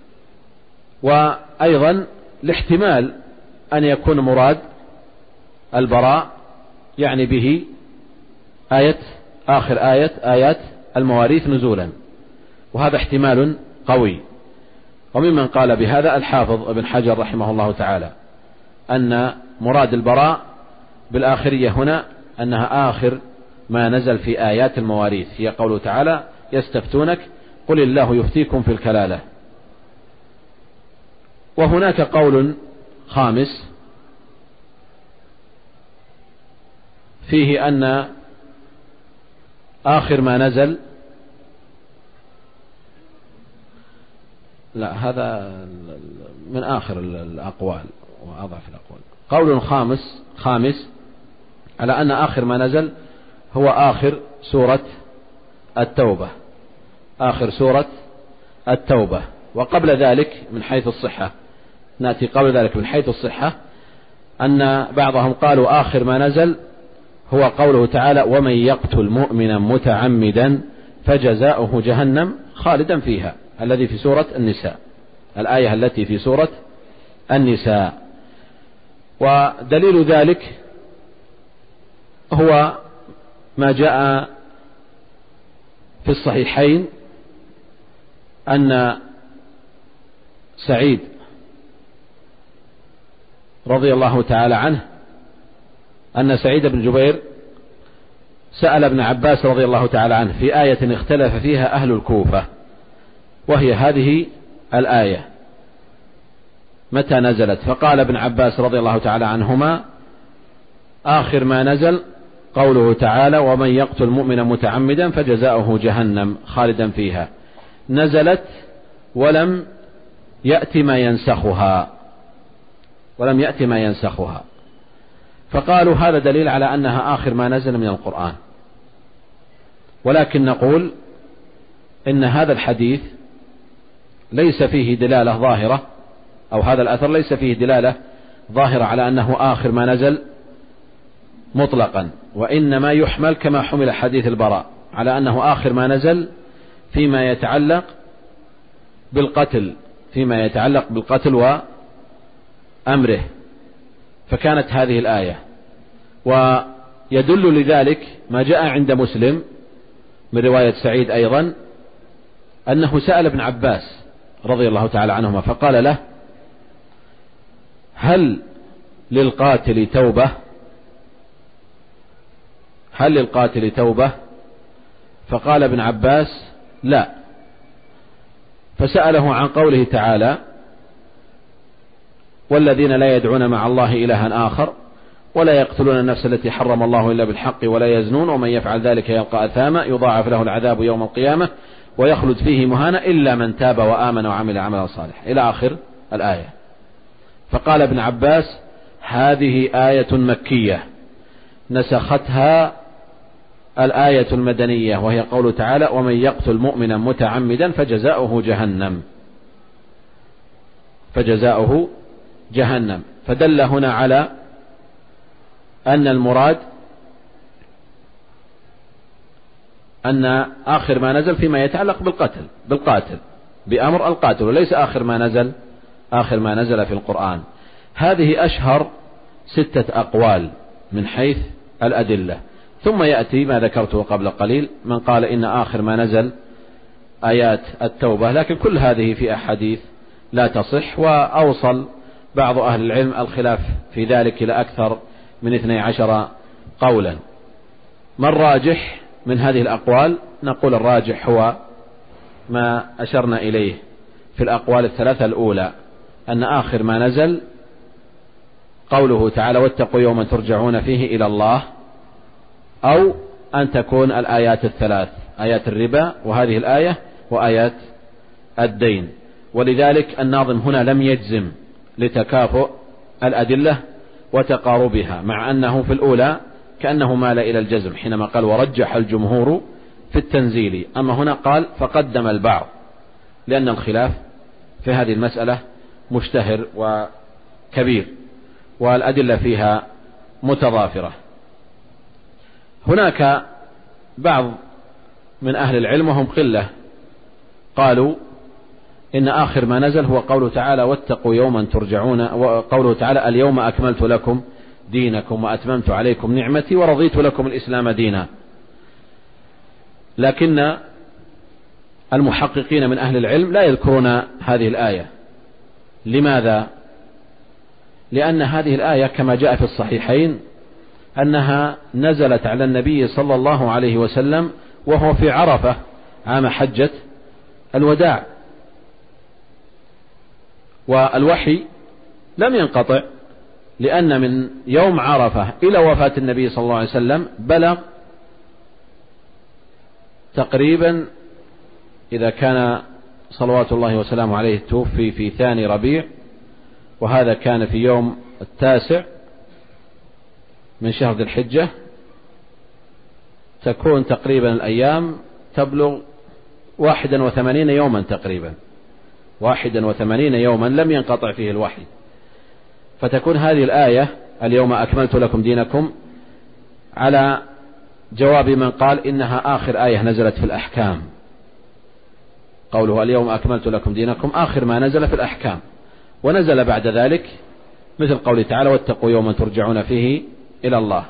وأيضا الاحتمال أن يكون مراد البراء يعني به آية آخر آية آيات المواريث نزولا، وهذا احتمال قوي. وممن قال بهذا الحافظ ابن حجر رحمه الله تعالى أن مراد البراء بالآخرية هنا أنها آخر ما نزل في آيات المواريث، هي قوله تعالى يستفتونك قل الله يفتيكم في الكلالة. وهناك قول خامس فيه أن آخر ما نزل، لا هذا من آخر الأقوال وأضعف الأقوال. قول خامس خامس على أن آخر ما نزل هو آخر سورة التوبة، آخر سورة التوبة. وقبل ذلك من حيث الصحة، نأتي قبل ذلك من حيث الصحة أن بعضهم قالوا آخر ما نزل هو قوله تعالى ومن يقتل مؤمنا متعمدا فجزاؤه جهنم خالدا فيها، الذي في سورة النساء، الآية التي في سورة النساء. ودليل ذلك هو ما جاء في الصحيحين أن سعيد رضي الله تعالى عنه أن سعيد بن جبير سأل ابن عباس رضي الله تعالى عنه في آية اختلف فيها أهل الكوفة، وهي هذه الآية متى نزلت؟ فقال ابن عباس رضي الله تعالى عنهما: آخر ما نزل قوله تعالى: ومن يقتل مؤمنا متعمدا فجزاؤه جهنم خالدا فيها. نزلت ولم يأتي ما ينسخها ولم يأتي ما ينسخها فقالوا هذا دليل على أنها آخر ما نزل من القرآن. ولكن نقول إن هذا الحديث ليس فيه دلالة ظاهرة، أو هذا الأثر ليس فيه دلالة ظاهرة على أنه آخر ما نزل مطلقا، وإنما يحمل كما حمل حديث البراء على أنه آخر ما نزل فيما يتعلق بالقتل فيما يتعلق بالقتل وأمره، فكانت هذه الآية. ويدل لذلك ما جاء عند مسلم من رواية سعيد أيضا أنه سأل ابن عباس رضي الله تعالى عنهما فقال له: هل للقاتل توبة هل للقاتل توبة فقال ابن عباس: لا. فسأله عن قوله تعالى: والذين لا يدعون مع الله إلها آخر ولا يقتلون النفس التي حرم الله إلا بالحق ولا يزنون ومن يفعل ذلك يلقى أثاما يضاعف له العذاب يوم القيامة ويخلد فيه مهانا إلا من تاب وآمن وعمل عملا صالحا إلى آخر الآية. فقال ابن عباس: هذه آية مكية نسختها الآية المدنية وهي قوله تعالى: ومن يقتل مؤمنا متعمدا فجزاؤه جهنم فجزاؤه جهنم فدل هنا على أن المراد أن آخر ما نزل فيما يتعلق بالقتل بالقاتل بأمر القاتل، وليس آخر ما نزل آخر ما نزل في القرآن. هذه أشهر ستة أقوال من حيث الأدلة. ثم يأتي ما ذكرته قبل قليل من قال إن آخر ما نزل آيات التوبة، لكن كل هذه في أحاديث لا تصح، وأوصل بعض أهل العلم الخلاف في ذلك إلى أكثر من اثني عشر قولا. ما الراجح من هذه الأقوال؟ نقول الراجح هو ما أشرنا إليه في الأقوال الثلاثة الأولى، أن آخر ما نزل قوله تعالى: واتقوا يوما ترجعون فيه إلى الله، أو أن تكون الآيات الثلاث: آيات الربا وهذه الآية وآيات الدين. ولذلك الناظم هنا لم يجزم لتكافؤ الأدلة وتقاربها، مع أنه في الأولى كأنه مال إلى الجزم حينما قال: ورجح الجمهور في التنزيل. أما هنا قال: فقدم البعض، لأن الخلاف في هذه المسألة مشتهر وكبير والأدلة فيها متضافرة. هناك بعض من أهل العلم وهم قلة قالوا إن آخر ما نزل هو قوله تعالى: واتقوا يوما ترجعون، وقوله تعالى: اليوم أكملت لكم دينكم وأتممت عليكم نعمتي ورضيت لكم الإسلام دينا. لكن المحققين من أهل العلم لا يذكرون هذه الآية. لماذا؟ لأن هذه الآية كما جاء في الصحيحين أنها نزلت على النبي صلى الله عليه وسلم وهو في عرفة عام حجة الوداع، والوحي لم ينقطع، لأن من يوم عرفة إلى وفاة النبي صلى الله عليه وسلم بلغ تقريبا، إذا كان صلوات الله وسلامه عليه توفي في ثاني ربيع، وهذا كان في يوم التاسع من شهر ذي الحجة، تكون تقريبا الأيام تبلغ واحدا وثمانين يوما تقريبا واحدا وثمانين يوما لم ينقطع فيه الوحي. فتكون هذه الآية: اليوم أكملت لكم دينكم، على جواب من قال إنها آخر آية نزلت في الأحكام. قوله اليوم أكملت لكم دينكم آخر ما نزل في الأحكام، ونزل بعد ذلك مثل قوله تعالى واتقوا يوما ترجعون فيه إلى الله.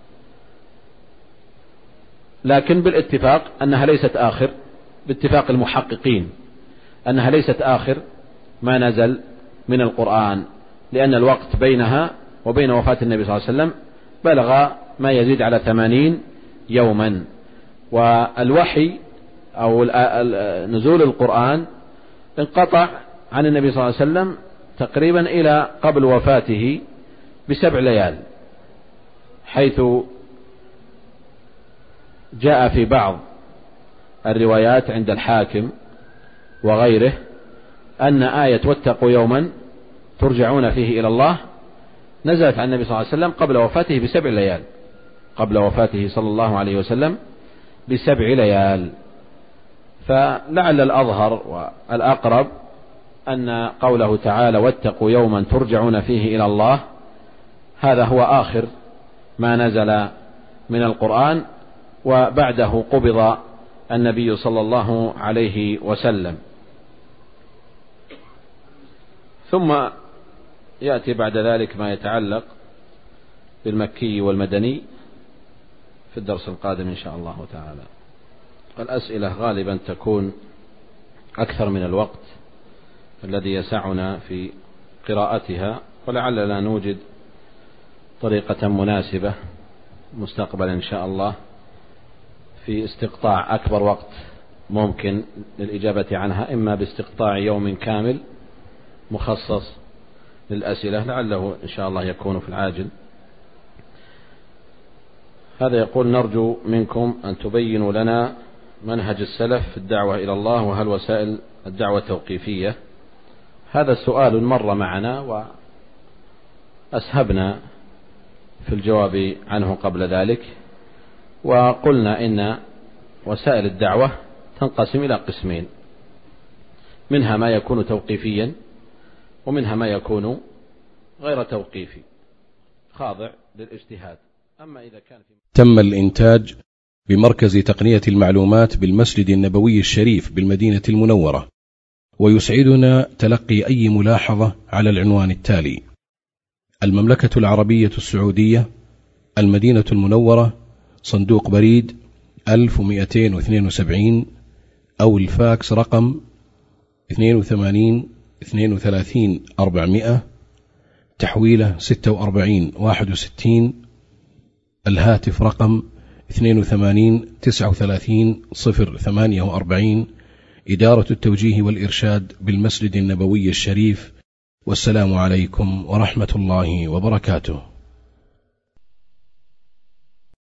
لكن بالاتفاق أنها ليست آخر، باتفاق المحققين أنها ليست آخر ما نزل من القرآن، لأن الوقت بينها وبين وفاة النبي صلى الله عليه وسلم بلغ ما يزيد على ثمانين يوما، والوحي أو نزول القرآن انقطع عن النبي صلى الله عليه وسلم تقريبا إلى قبل وفاته بسبع ليال، حيث جاء في بعض الروايات عند الحاكم وغيره أن آية واتقوا يوما ترجعون فيه إلى الله نزلت عن النبي صلى الله عليه وسلم قبل وفاته بسبع ليال، قبل وفاته صلى الله عليه وسلم بسبع ليال. فلعل الأظهر والأقرب أن قوله تعالى واتقوا يوما ترجعون فيه إلى الله هذا هو آخر ما نزل من القرآن، وبعده قبض النبي صلى الله عليه وسلم. ثم يأتي بعد ذلك ما يتعلق بالمكي والمدني في الدرس القادم إن شاء الله تعالى. الأسئلة غالبا تكون أكثر من الوقت الذي يسعنا في قراءتها، ولعلنا نوجد طريقة مناسبة مستقبلا إن شاء الله في استقطاع أكبر وقت ممكن للإجابة عنها، إما باستقطاع يوم كامل مخصص للأسئلة لعله إن شاء الله يكون في العاجل. هذا يقول نرجو منكم أن تبينوا لنا منهج السلف في الدعوة إلى الله، وهل وسائل الدعوة توقيفية؟ هذا السؤال مر معنا وأسهبنا في الجواب عنه قبل ذلك، وقلنا إن وسائل الدعوة تنقسم إلى قسمين، منها ما يكون توقيفيا ومنها ما يكون غير توقيفي خاضع للاجتهاد. أما إذا كان في تم الإنتاج بمركز تقنية المعلومات بالمسجد النبوي الشريف بالمدينة المنورة، ويسعدنا تلقي أي ملاحظة على العنوان التالي: المملكة العربية السعودية، المدينة المنورة، صندوق بريد ألف ومئتين واثنين وسبعين، أو الفاكس رقم اثنين وثمانين اثنين وثلاثين أربعمائة، تحويله ستة وأربعين واحد وستين، الهاتف رقم اثنين وثمانين تسعة وثلاثين صفر ثمانية وأربعين، إدارة التوجيه والإرشاد بالمسجد النبوي الشريف. والسلام عليكم ورحمة الله وبركاته.